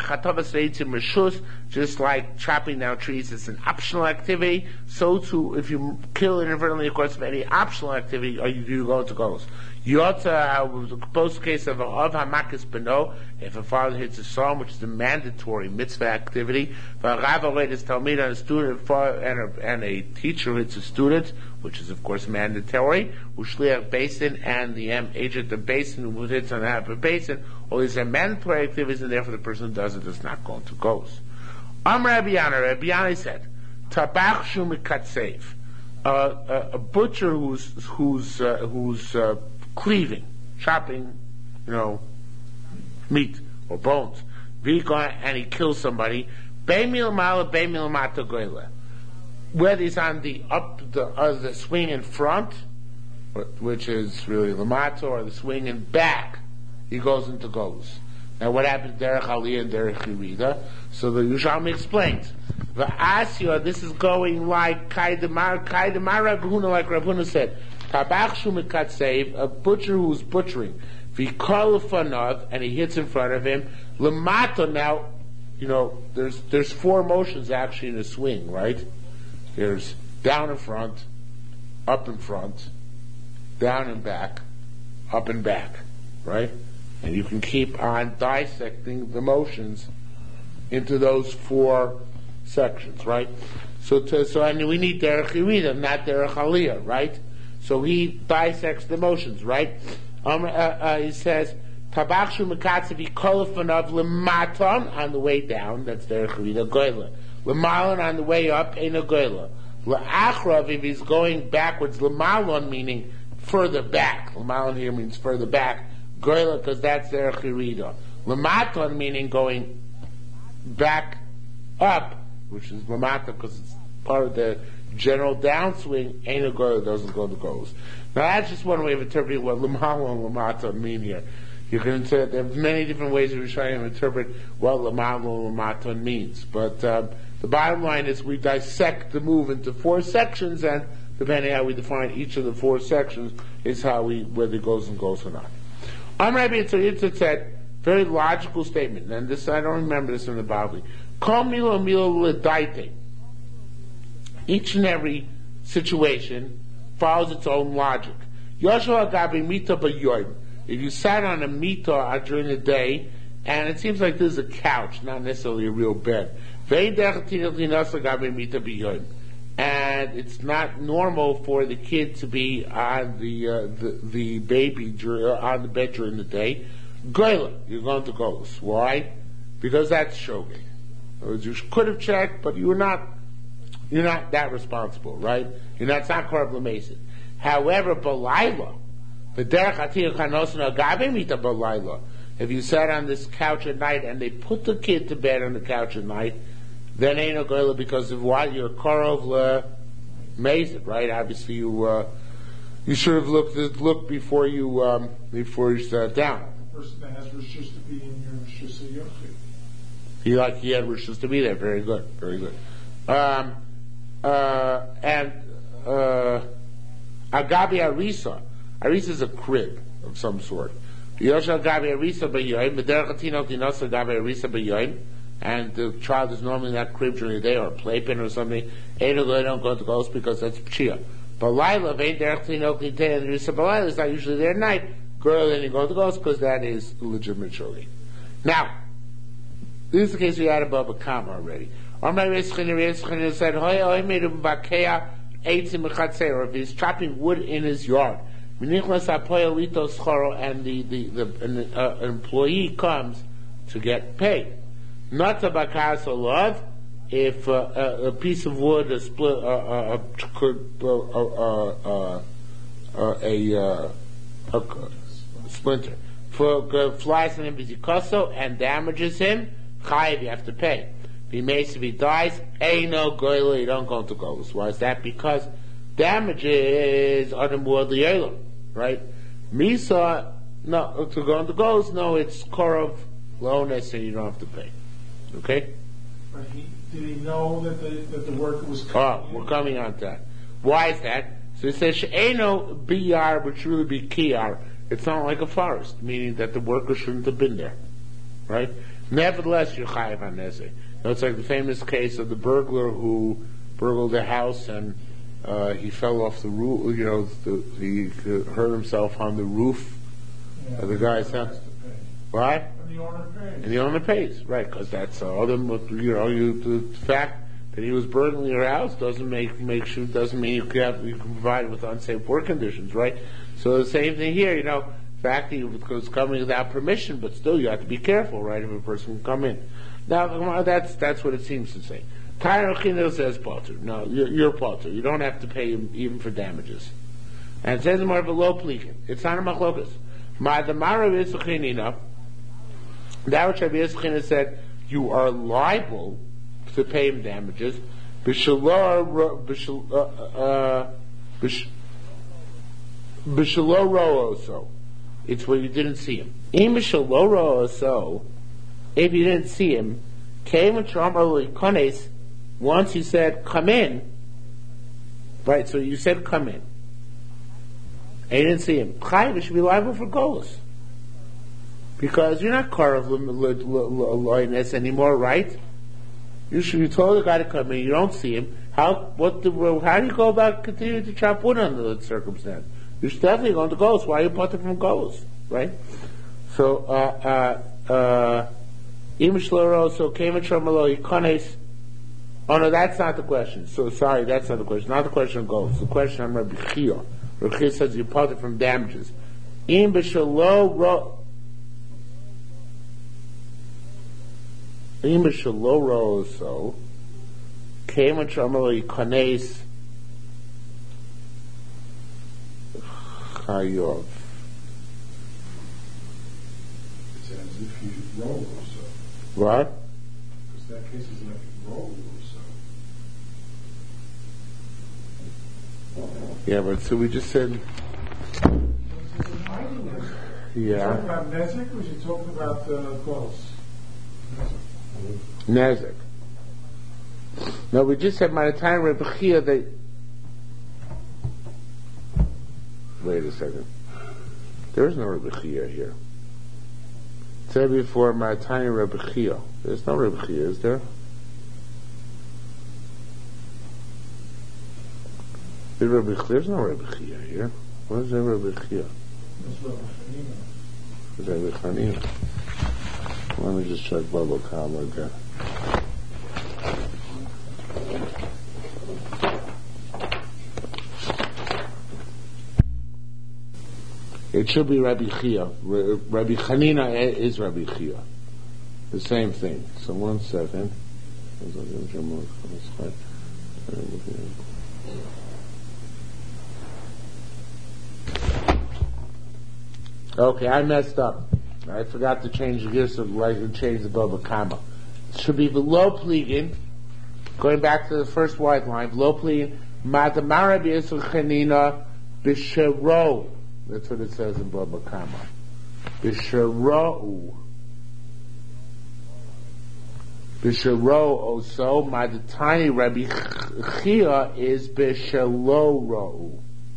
Just like chopping down trees is an optional activity, so too, if you kill inadvertently, of course, of any optional activity, you go to goals. Yota was the post case of Hamakis Beno, if a father hits a son, which is a mandatory mitzvah activity. Is Talmid and a student and a teacher hits a student, which is of course mandatory. Ushliach Basin and the agent of Basin who hits on half a basin. All these are mandatory activities, and therefore the person who does it is not going to goes. Rabbi Yana said, Tabach Shumikatsev, a butcher who's cleaving, chopping, meat or bones, and he kills somebody, whether he's on the swing in front, which is really Lamata, or the swing in back, he goes into goes. Now what happens Derech Aliyah and Derech Yerida? So the Yerushalmi explains. The Asya, this is going like Kaidamar Rav Huna, like Rav Huna said. Tabach Shumikatsev, a butcher who's butchering. V'kol Fanav, and he hits in front of him. Lamata, now, there's four motions actually in a swing, right? There's down in front, up in front, down and back, up and back, right? And you can keep on dissecting the motions into those four sections, right? So we need Derech Yerida, not Derech Aliyah, right? So he dissects the motions, right? He says, Tabakshu Mekatzevi Kolofanav Lematon on the way down, that's Derech Harida Goyla. Lemalon on the way up, Ain't a Goyla. Le'achrav, if he's going backwards, Lemalon meaning further back. Lemalon here means further back. Goyla, because that's Derech Harida. Lematon meaning going back up, which is Lamata because it's part of the general downswing. Ain't a Goyla, doesn't go to goes. Now that's just one way of interpreting what Lamala and Lamata mean here. You can interpret, there's many different ways of trying to interpret what Lamala and Lamata means. But the bottom line is we dissect the move into 4 sections, and depending how we define each of the 4 sections is how whether it goes and goes or not. Rabbi Yitzchak said, very logical statement, and this I don't remember this in the Bible. Kol milo milo l'daite. Each and every situation follows its own logic. Yoshua agabe mita b'yoyim. If you sat on a mita during the day, and it seems like this is a couch, not necessarily a real bed, and it's not normal for the kid to be on the baby on the bed during the day. Goyla, you're going to go. Why? Because that's shogeg. You could have checked, but you're not that responsible, right? It's not korban l'mesid. However, b'layla, if you sat on this couch at night and they put the kid to bed on the couch at night, then ain't no goyla because of what? You're korov l'mesid, right? Obviously, you should have looked before you sat down. The person that has rishus to be in your rishus yochid. He had rishus to be there. Very good, very good. And agabi arisa. Arisa is a crib of some sort. Yosha agabi arisa b'yoyim. B'derech hatinok dinos agabi arisa b'yoyim. And the child is normally in that crib during the day or a playpen or something. Ain't no good, don't go to ghost because that's pshia. But Laila, ain't derech tinok nitei and arisa b'layla is not usually there at night. Girl, then you go to ghost because that is legitimate children. Now, this is the case we had above a comma already. Or said, or if he's chopping wood in his yard, and the employee comes to get paid. Not a bakas olav, if a piece of wood, a splinter, flies on him and damages him, chayiv, you have to pay. If he makes, if he dies, no goyla, you don't go to golos. Why is that? Because damages are the more the yolam, right? Misa, no, to go into golos, no, it's korov lones, and you don't have to pay. Okay? But did he know that the worker was coming? We're coming on to that. Why is that? So it says, she'eno biyar, but should really be kiyar. It's not like a forest, meaning that the worker shouldn't have been there. Right? Nevertheless, you're chayiv on nezeh. It's like the famous case of the burglar who burgled a house and he fell off the roof, he hurt himself on the roof of the guy's house. What? And the owner pays, right? Because that's the fact that he was burgling your house doesn't doesn't mean you can provide with unsafe work conditions, right? So the same thing here, the fact that he was coming without permission, but still you have to be careful, right? If a person can come in. Now that's what it seems to say. Tyra Chinil says palter. No, you're palter. You don't have to pay him even for damages. And it says more of a low plikin. It's not a machlokas. Ma'adamara v'yitzchinina. That which Rabbi Yitzchak said, you are liable to pay him damages. B'shalo ro'oso. It's where you didn't see him. Im b'shalo ro'oso. If you didn't see him, came and kones. Once you said, come in. Right, so you said, come in. And you didn't see him. Chayiv should be liable for golos. Because you're not karav loines anymore, right? You told the guy to come in, you don't see him. How do you go about continuing to chop wood under that circumstance? You're definitely going to golos. Why are you putting from golos, right? So, oh no, that's not the question. So sorry, that's not the question. Not the question of goals. The question on Rabbi Chia. Rabbi Chia says you part it from damages. Im b'shalo ro so came and Shamali Kanes Chayov. It's as if you roll or so. What? Because that case is like roll or so. Yeah, but so we just said. Yeah. You're talking about Nezik or you're talking about Gauls? Nezik. No, we just said Manatayim Rebbe Chia that. Wait a second. There is no Rebbe Chia here. It said before Manatayim Rebbe Chia. There's no Rebbe Chia, is there? There's no Rebbe Chia here. What is there Rebbe Chia? That's Rebbe Chanina. Rebbe Chanina. Let me just check Baba Kama again. It should be Rabbi Chia. Rabbi Chanina is Rabbi Chia. The same thing. So 1 second. Okay, I messed up. I forgot to change the gears of like to change the Baba Kama. It should be below Pligin. Going back to the first white line, below Pligin. Madamara b'Yisrael Chanina b'Shero. That's what it says in Baba Kama. B'Shero. B'Shero also. Madatani Rabbi Chia is b'Shelo.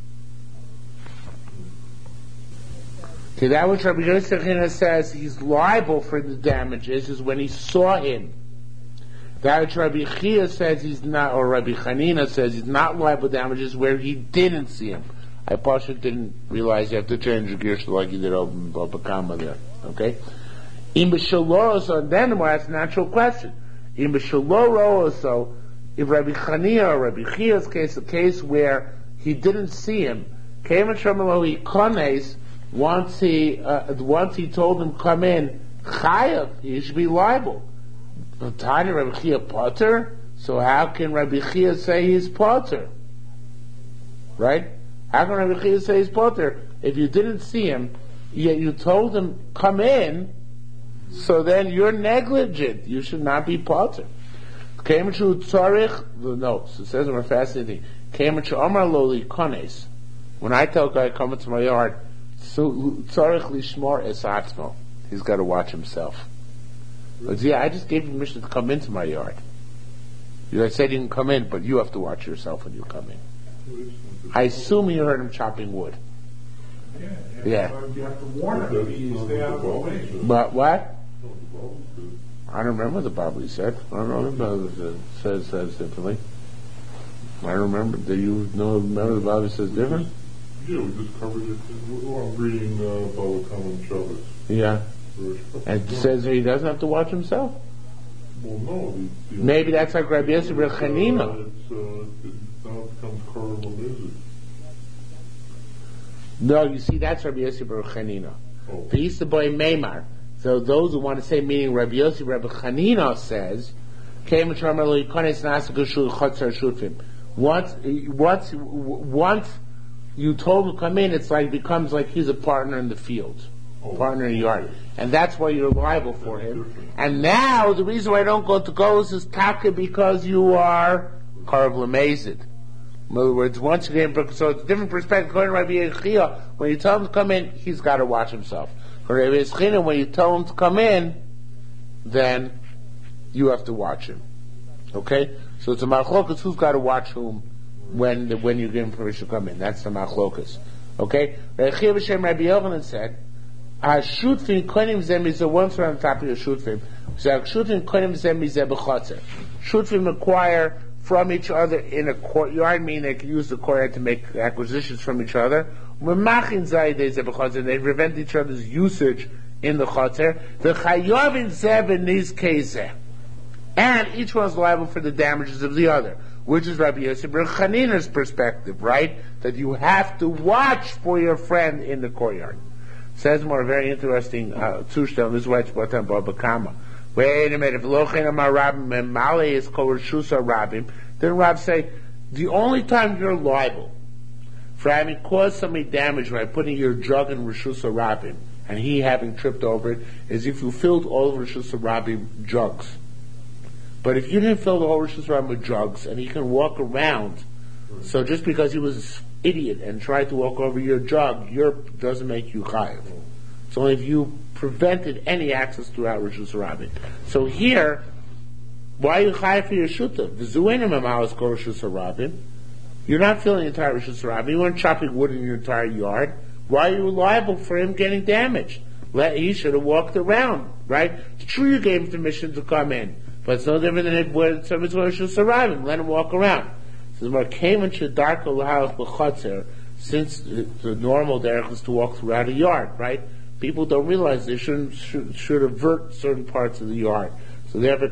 Okay, that which Rabbi Yosef China says he's liable for the damages is when he saw him. That which Rabbi Chia says he's not, or Rabbi Chanina says he's not liable for damages where he didn't see him. I partially didn't realize you have to change the gears like you did over Baba Kama there. Okay? In B'Shaloro, so then that's a natural question. In B'Shaloro, so if Rabbi Chanina or Rabbi Chia's case, a case where he didn't see him, came and Shemalo Kones, once he told him come in, Chayav, he should be liable. But Tanya Rabbi Chia Potter, so how can Rabbi Chia say he's Potter? Right? How can Rabbi Chia say he's Potter? If you didn't see him, yet you told him come in, so then you're negligent. You should not be Potter. Came to Tzarich, the notes, it says in a fascinating thing. Came to Omar Loli Kones. When I tell a guy come into my yard, so tzarich lishmor es atzmo. He's got to watch himself. But yeah, I just gave you permission to come into my yard. I said you can come in, but you have to watch yourself when you come in. I assume you heard him chopping wood. Yeah. You have to warn him. He's stay out of the way. But what? I don't remember what the Bible said. I don't know what the Bible says differently. I don't remember. Do you remember the Bible says different? Yeah, we just covered it. I'm reading Baba Kama and Shabbos. Yeah. And it says he doesn't have to watch himself. Well, no. Maybe that's like Rabbi Yosef Bar Chanina. Now it becomes Korah music. No, you see, that's Rabbi Yosef Bar Chanina. Oh. He's the boy Meimar. So those who want to say meaning Rabbi Yosef Bar Chanina says, once you told him to come in, it's like becomes like he's a partner in the field, partner in the yard, and that's why you're liable for him. And now the reason why I don't go to goes is taka because you are karav lemezid. In other words, once again, so it's a different perspective. According to Rabbi Yechia, when you tell him to come in, he's got to watch himself. For Rabbi Yechia, when you tell him to come in, then you have to watch him. Okay, so it's a machlokas who's got to watch whom. When you give him permission to come in. That's the machlokas. Okay? Rabbi Yochanan said, Shutfim konim zem is the ones on top of your shutfim. So Shutfim konim zem is a b'chotzer. Shutfim acquire from each other in a courtyard, meaning they can use the courtyard to make acquisitions from each other. Memachin zayde ze b'chotzer. They prevent each other's usage in the chotzer. The chayovin zeh b'niz kezeh. And each one's liable for the damages of the other. Which is Rabbi Yosef Bar Chanina's perspective, right? That you have to watch for your friend in the courtyard. Says more very interesting Zustand. This is why it's brought down Baba Kama. Wait a minute. If Lochen Amar Rabbim and Male is called Shusa Rabbim, then Rab say the only time you're liable for having caused somebody damage by putting your jug in Rishusa Rabbim and he having tripped over it is if you filled all of Rishusa Rabbim jugs. But if you didn't fill the whole Rishusa Rabbim with jugs and he can walk around, so just because he was an idiot and tried to walk over your jug, doesn't make you chayiv. It's only if you prevented any access throughout Rishusa Rabbim. So here, why are you chayiv for your shutav? The zuenim amalas go Rishusa Rabbim. You're not filling the entire Rishusa Rabbim. You weren't chopping wood in your entire yard. Why are you liable for him getting damaged? He should have walked around, right? It's true you gave him permission to come in, but it's no different than if somebody's going to Rishusa Rabbim. Let him walk around. Since the normal derech is to walk throughout a yard, right? People don't realize they should avert certain parts of the yard. So therefore,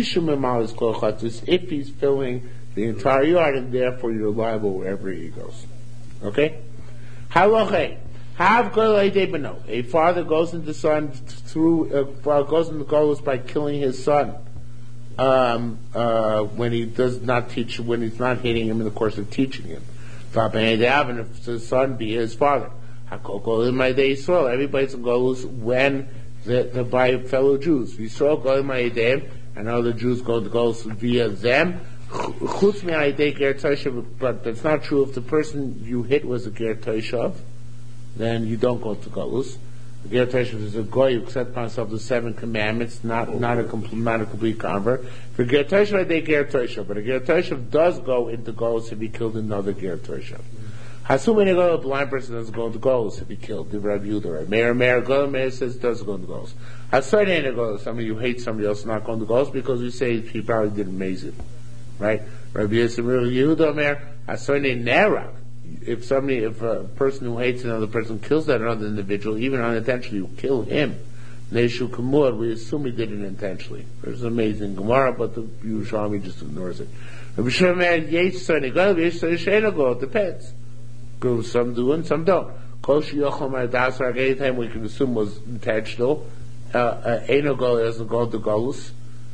if he's filling the entire yard, and therefore you're liable wherever he goes. Okay? A father goes into son goes into Golus by killing his son when he does not teach, when he's not hitting him in the course of teaching him. And if the son be his father. Everybody's in Golus when they're by fellow Jews. We saw Golim and other Jews go to Golus via them. But that's not true. If the person you hit was a ger toshav, then you don't go to Golus. The ger toshav is a goy who accepts upon himself the 7 commandments, not a complete convert. For ger toshav, they ger toshav, but a ger toshav does go into Golus if he killed another ger toshav. Hasumini go, a blind person doesn't go into Golus if he killed the Rabbi Yehuda. Meir says doesn't go into Golus. Hasumini go, somebody you hate somebody else not going to Golus because we say he probably didn't amaze it. Right? Rabbi Yehuda Omer, Asone Nerak. If a person who hates another person kills that other individual, even unintentionally, you kill him. Neshu Kamur, we assume he did it intentionally. There's an amazing Gemara, but the Yerushalmi just ignores it. Rabbi Shimon, Yesh Sone Go, Yesh Sone Shena Go, it depends. Some do and some don't. Koshi Yochom Adasar, anytime we can assume was intentional. Eno Go doesn't go to Golus.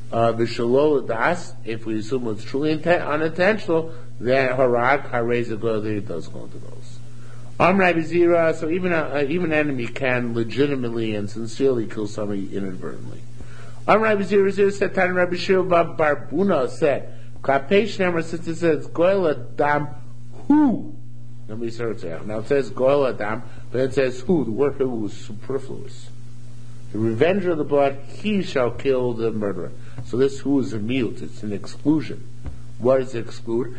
If we assume it's truly unintentional, then harag hareza go there does go into those. Zira, so even an enemy can legitimately and sincerely kill somebody inadvertently. Zira said Tan Rabbi Shua Barbuna said, Klapesh Nemer, since it says Goel Adam who. Let me start saying. Now it says Goel Adam, but it says who. The word who is superfluous. The revenger of the blood, he shall kill the murderer. So this who is a mute, it's an exclusion. What does it exclude?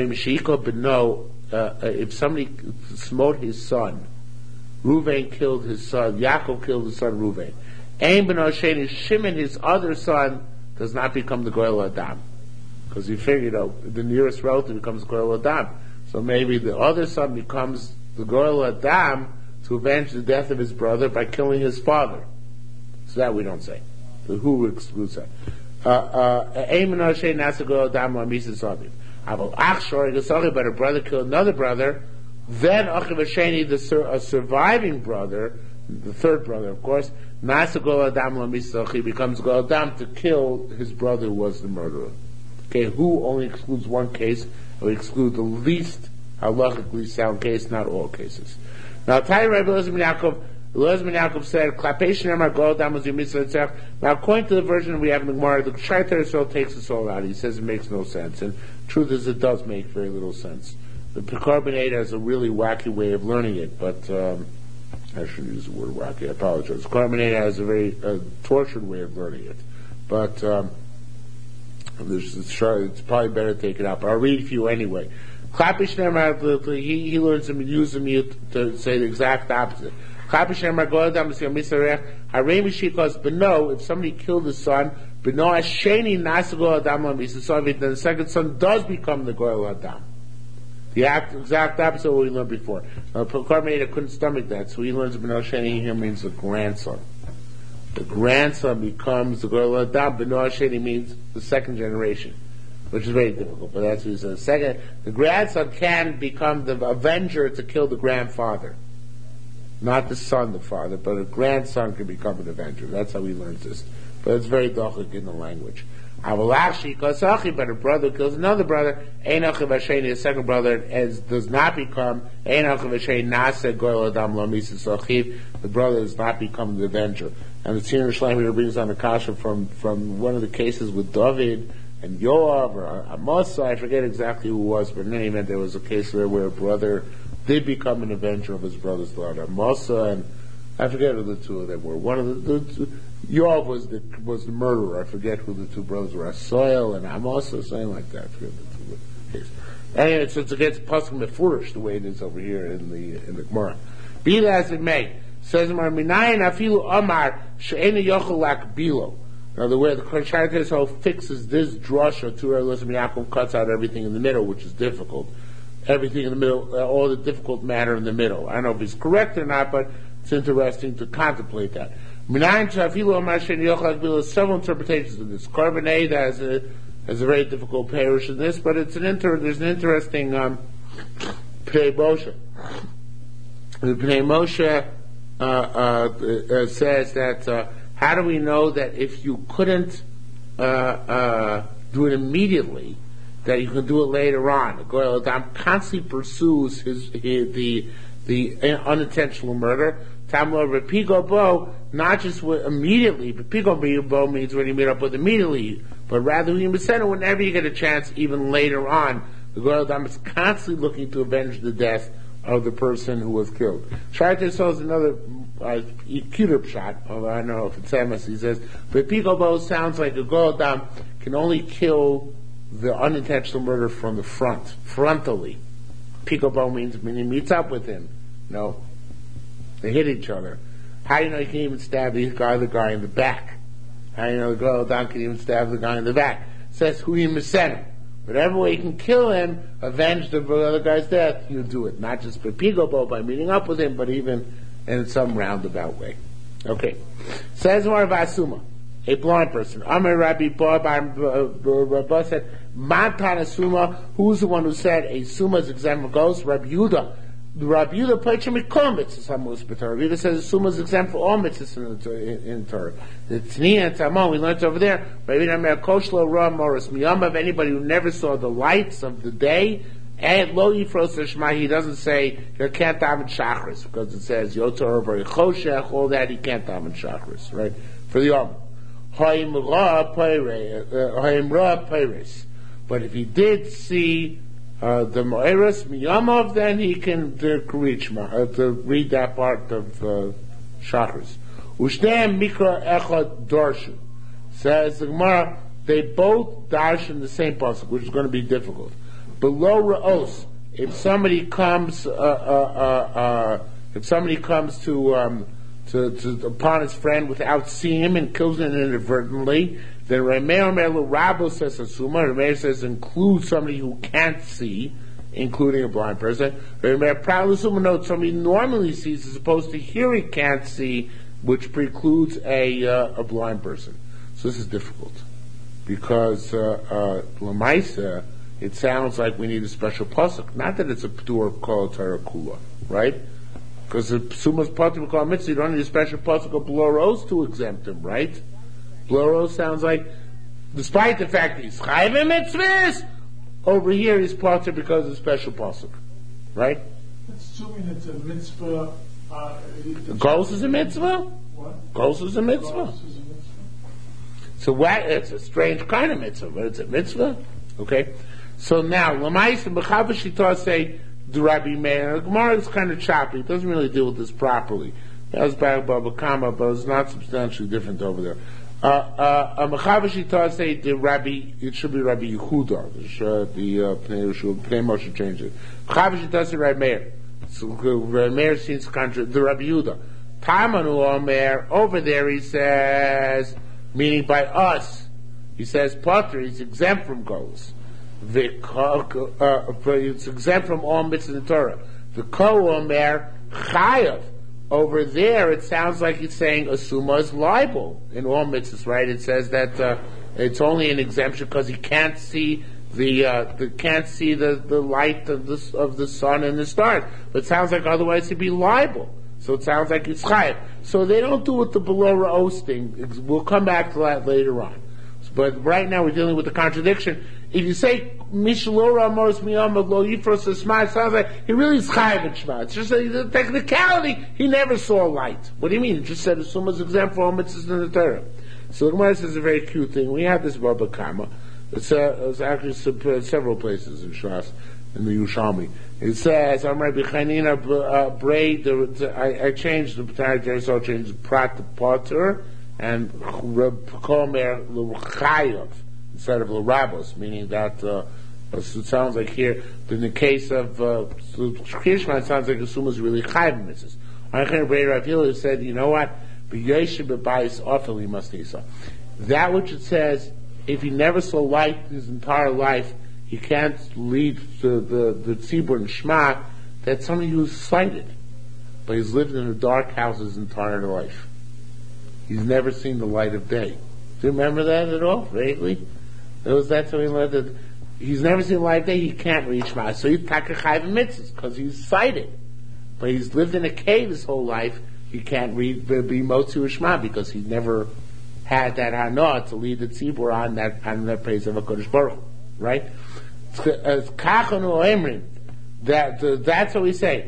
If somebody smote his son, Reuven killed his son, Yaakov killed his son Reuven. Ein ben Osheni, Shimon, his other son, does not become the Goel Adam. Because you figure, the nearest relative becomes Goel Adam. So maybe the other son becomes the Goel Adam to avenge the death of his brother by killing his father. So that we don't say. The who excludes that. But a brother killed another brother, then a surviving brother, the third brother of course, he becomes Goel Adam to kill his brother who was the murderer. Okay, who only excludes one case, we exclude the least halachically sound case, not all cases. Now Rabbi Elazar ben Yaakov said, "Klapesh Ne'emar Goel Adam was your mitzvah." Now, according to the version we have in the Gemara, the Shai Teresol takes us all out. He says it makes no sense, and truth is, it does make very little sense. The Picarbonate has a really wacky way of learning it, but I shouldn't use the word wacky. I apologize. Picarbonate has a very tortured way of learning it, but it's probably better to take it out. But I'll read it for you anyway. Klapesh Ne'emar, he learns to use the mute to say the exact opposite. If somebody killed his son, then the second son does become the Goel Adam. The exact opposite of what we learned before. Karmeda couldn't stomach that, so he learns Beno Sheni here means the grandson. The grandson becomes the Goel Adam. Beno Sheni means the second generation, which is very difficult, but that's what he says. Second, the grandson can become the avenger to kill the grandfather. Not the son, the father, but a grandson can become an avenger. That's how he learns this. But it's very dochik in the language. But a brother kills another brother, a second brother does not become, the brother does not become the avenger. And the Tzir Shleim here brings on a kasha from one of the cases with David and Yoav or Amasa, I forget exactly who it was, but in any event there was a case where a brother did become an avenger of his brother's daughter. Amasa and I forget who the two of them were. One of the Yoav was the murderer. I forget who the two brothers were. Asoil and Amasa, something like that. I forget the two cases. Anyway, it's against Pasuk Mefurish the way it is over here in the Gemara. Be that as it may, says Minayin Afilu Amar She'ena Yochel Lakbilo. Now the way the Sharitas fixes this drasha to Elisam Yaakov cuts out everything in the middle, which is difficult. Everything in the middle, all the difficult matter in the middle. I don't know if he's correct or not, but it's interesting to contemplate that. There's several interpretations of this. Carbonate has a very difficult parish in this, but there's an interesting Pnei Moshe. The Pnei Moshe says that how do we know that if you couldn't do it immediately, that you can do it later on? The Goyal Adam constantly pursues the unintentional murder. Tamlo Repigo Bo, not just immediately, but Pigo Bo means when you meet up with immediately, but rather whenever you get a chance, even later on. The Goyal Adam is constantly looking to avenge the death of the person who was killed. Sharitas is another cuter shot, although I don't know if it's Amos, he says, but Pigo Bo sounds like a Goyal Adam can only kill the unintentional murder from the frontally. Pico-bo means when he meets up with him. No. They hit each other. How do you know you can even stab the guy in the back? How do you know the girl down can even stab the guy in the back? It says who you send him. Whatever way you can kill him, avenge the other guy's death, you do it. Not just by Pico-bo, by meeting up with him, but even in some roundabout way. Okay. Says more about Asuma. A blind person. Amar Rabbi Rabba said, Matan Asuma, who's the one who said a Suma is exempt from ghosts? Rabbi Yehuda. Rabbi Yehuda played Shemikol mitzvahs hamus b'Torah. Rabbi Yehuda says a Suma is exempt for all mitzvahs in Torah. The Tniya and Tamon, we learned over there, Rabbi Yehuda Mer Koshlo Ra Moris Miyamav, anybody who never saw the lights of the day, and Lo Yifros Shema, he doesn't say, you can't daven Shachris, because it says, Yotor Vari Choshech, all that, he can't daven Shachris, right? For the Yom. But if he did see the Moeris Miyamov, then he can read that part of Shachris. Ushneim Mikra Echad Darshan. Says the Gemara, they both darshan the same pasuk, which is going to be difficult. Below Ra'os, if somebody comes to upon his friend without seeing him and kills him inadvertently, then Rameir Rabbo says Asuma. Rameir says include somebody who can't see, including a blind person. Rameir Pralasuma notes somebody normally sees as opposed to here he can't see, which precludes a blind person. So this is difficult because Lamaisa, it sounds like we need a special pasuk. Not that it's a p'tur of Kol Torah Kula, right? Because the Suma's part of the mitzvah, you don't need a special pasuk of Bloros to exempt him, right? Bloros sounds like, despite the fact that he's chayv in mitzvahs, over here he's part of because of the special pasuk, right? Assuming it's a mitzvah. Ghost is a mitzvah? What? Ghost is a mitzvah. Ghost is a mitzvah. So it's a strange kind of mitzvah, but it's a mitzvah. Okay? So now, Lamais and B'chavashita say, the Rabbi Meir. The Gemara is kind of choppy. It doesn't really deal with this properly. That was back by Kama, but it's not substantially different over there. Mechavashita say it should be Rabbi Yehuda. The Pnei Moshe changed it. Mechavashita say Rabbi Meir. So Rabbi Meir seems contrary. The Rabbi Yehuda. Tamanu Omer, over there he says, meaning by us, he says Potter, he's exempt from goals. It's exempt from all mitzvahs in the Torah. The Ko Omer Chayav. Over there, it sounds like he's saying Asuma is liable in all mitzvahs, right? It says that it's only an exemption because he can't see the light of the sun and the stars. But it sounds like otherwise he'd be liable. So it sounds like it's chayiv. So they don't do it the below ra'os thing. We'll come back to that later on. But right now we're dealing with the contradiction. If you say Mishalora Amos Miyamad Lo Yifros Shema, it sounds like he really is chayiv in Shema. It's just a technicality. He never saw light. What do you mean? He just said Suma's exempt for all mitzvahs in the Torah. So the Gemara says a very cute thing. We have this Baba Kama. It's actually several places in Shas, in the Yerushalmi. It says, I'm Rabbi Chanina braid. I changed the B'tari, so I changed Prat to Potter and Komer L'Chayav instead of L'Rabos, meaning that it sounds like here, in the case of Krishma, it sounds like the Summa is really Chayav mitzvahs. Rabbi Hillel said, you know what? B'yoshe b'bayis ofel he must nisa. That which it says, if he never saw light his entire life, he can't lead the tzibur and Shema. That's somebody who's sighted, but he's lived in a dark house his entire life. He's never seen the light of day. Do you remember that at all? Vaguely? That's how he learned that he's never seen the light of day. He can't read Shema. So he's takachayv mitzvahs because he's sighted, but he's lived in a cave his whole life. He can't read be Motzu Shema because he never had that hanah to lead the tzibur on that praise of HaKadosh Baruch Hu, right? That's what we say.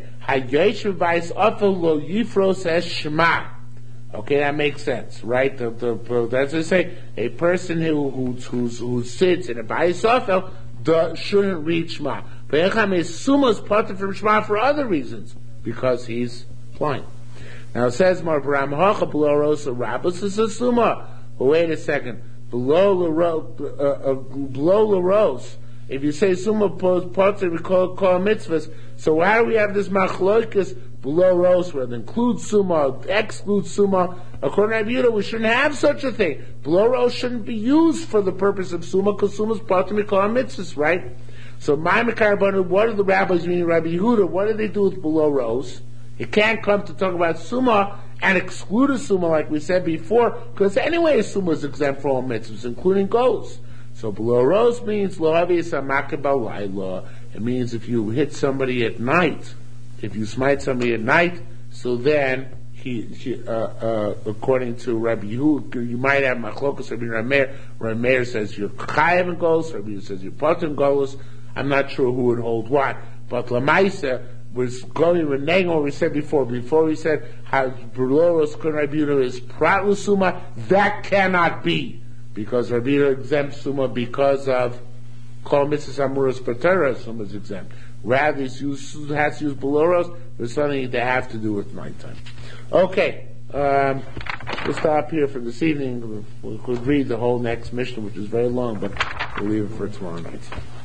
Okay, that makes sense, right? That's what we say. A person who sits in a bayis ofel shouldn't read Shema. But Echam is Suma's part from Shema for other reasons because he's blind. Now it says more Ramhacha below Rosa Rabbis is a Suma. But wait a second. Below the rose, if you say Suma parts we call mitzvahs, so how do we have this machloikas below rose where it includes Suma, excludes Suma? According to Rabbi Yehuda, we shouldn't have such a thing. Below rose shouldn't be used for the purpose of Suma because Suma's part we call mitzvahs, right? So my Mekarabanu, what do the rabbis mean, Rabbi Yehuda? What do they do with below rose? You can't come to talk about Suma and exclude a Suma like we said before, because anyway a Suma is exempt for all mitzvahs, including goals. So below rose means lo havis hamakabal laila. It means if you hit somebody at night, if you smite somebody at night, so then according to Rabbi Yehuda, you might have machlokas Rabbi Rameir. Rameir says you're chayav in goals. Rabbi Yehuda says you're part in goals. I'm not sure who would hold what, but lamaisa was going with what we said before. Before we said how Bruloros Kun Rabbi Yehuda is prat l'suma, that cannot be because Rabbi Yehuda exempts suma because of kol mitzvahs amuros b'Torah. Suma is exempt. Rather, it has to use Bruloros with something they have to do with nighttime. Okay, we'll stop here for this evening. We could read the whole next Mishnah, which is very long, but we'll leave it for tomorrow night.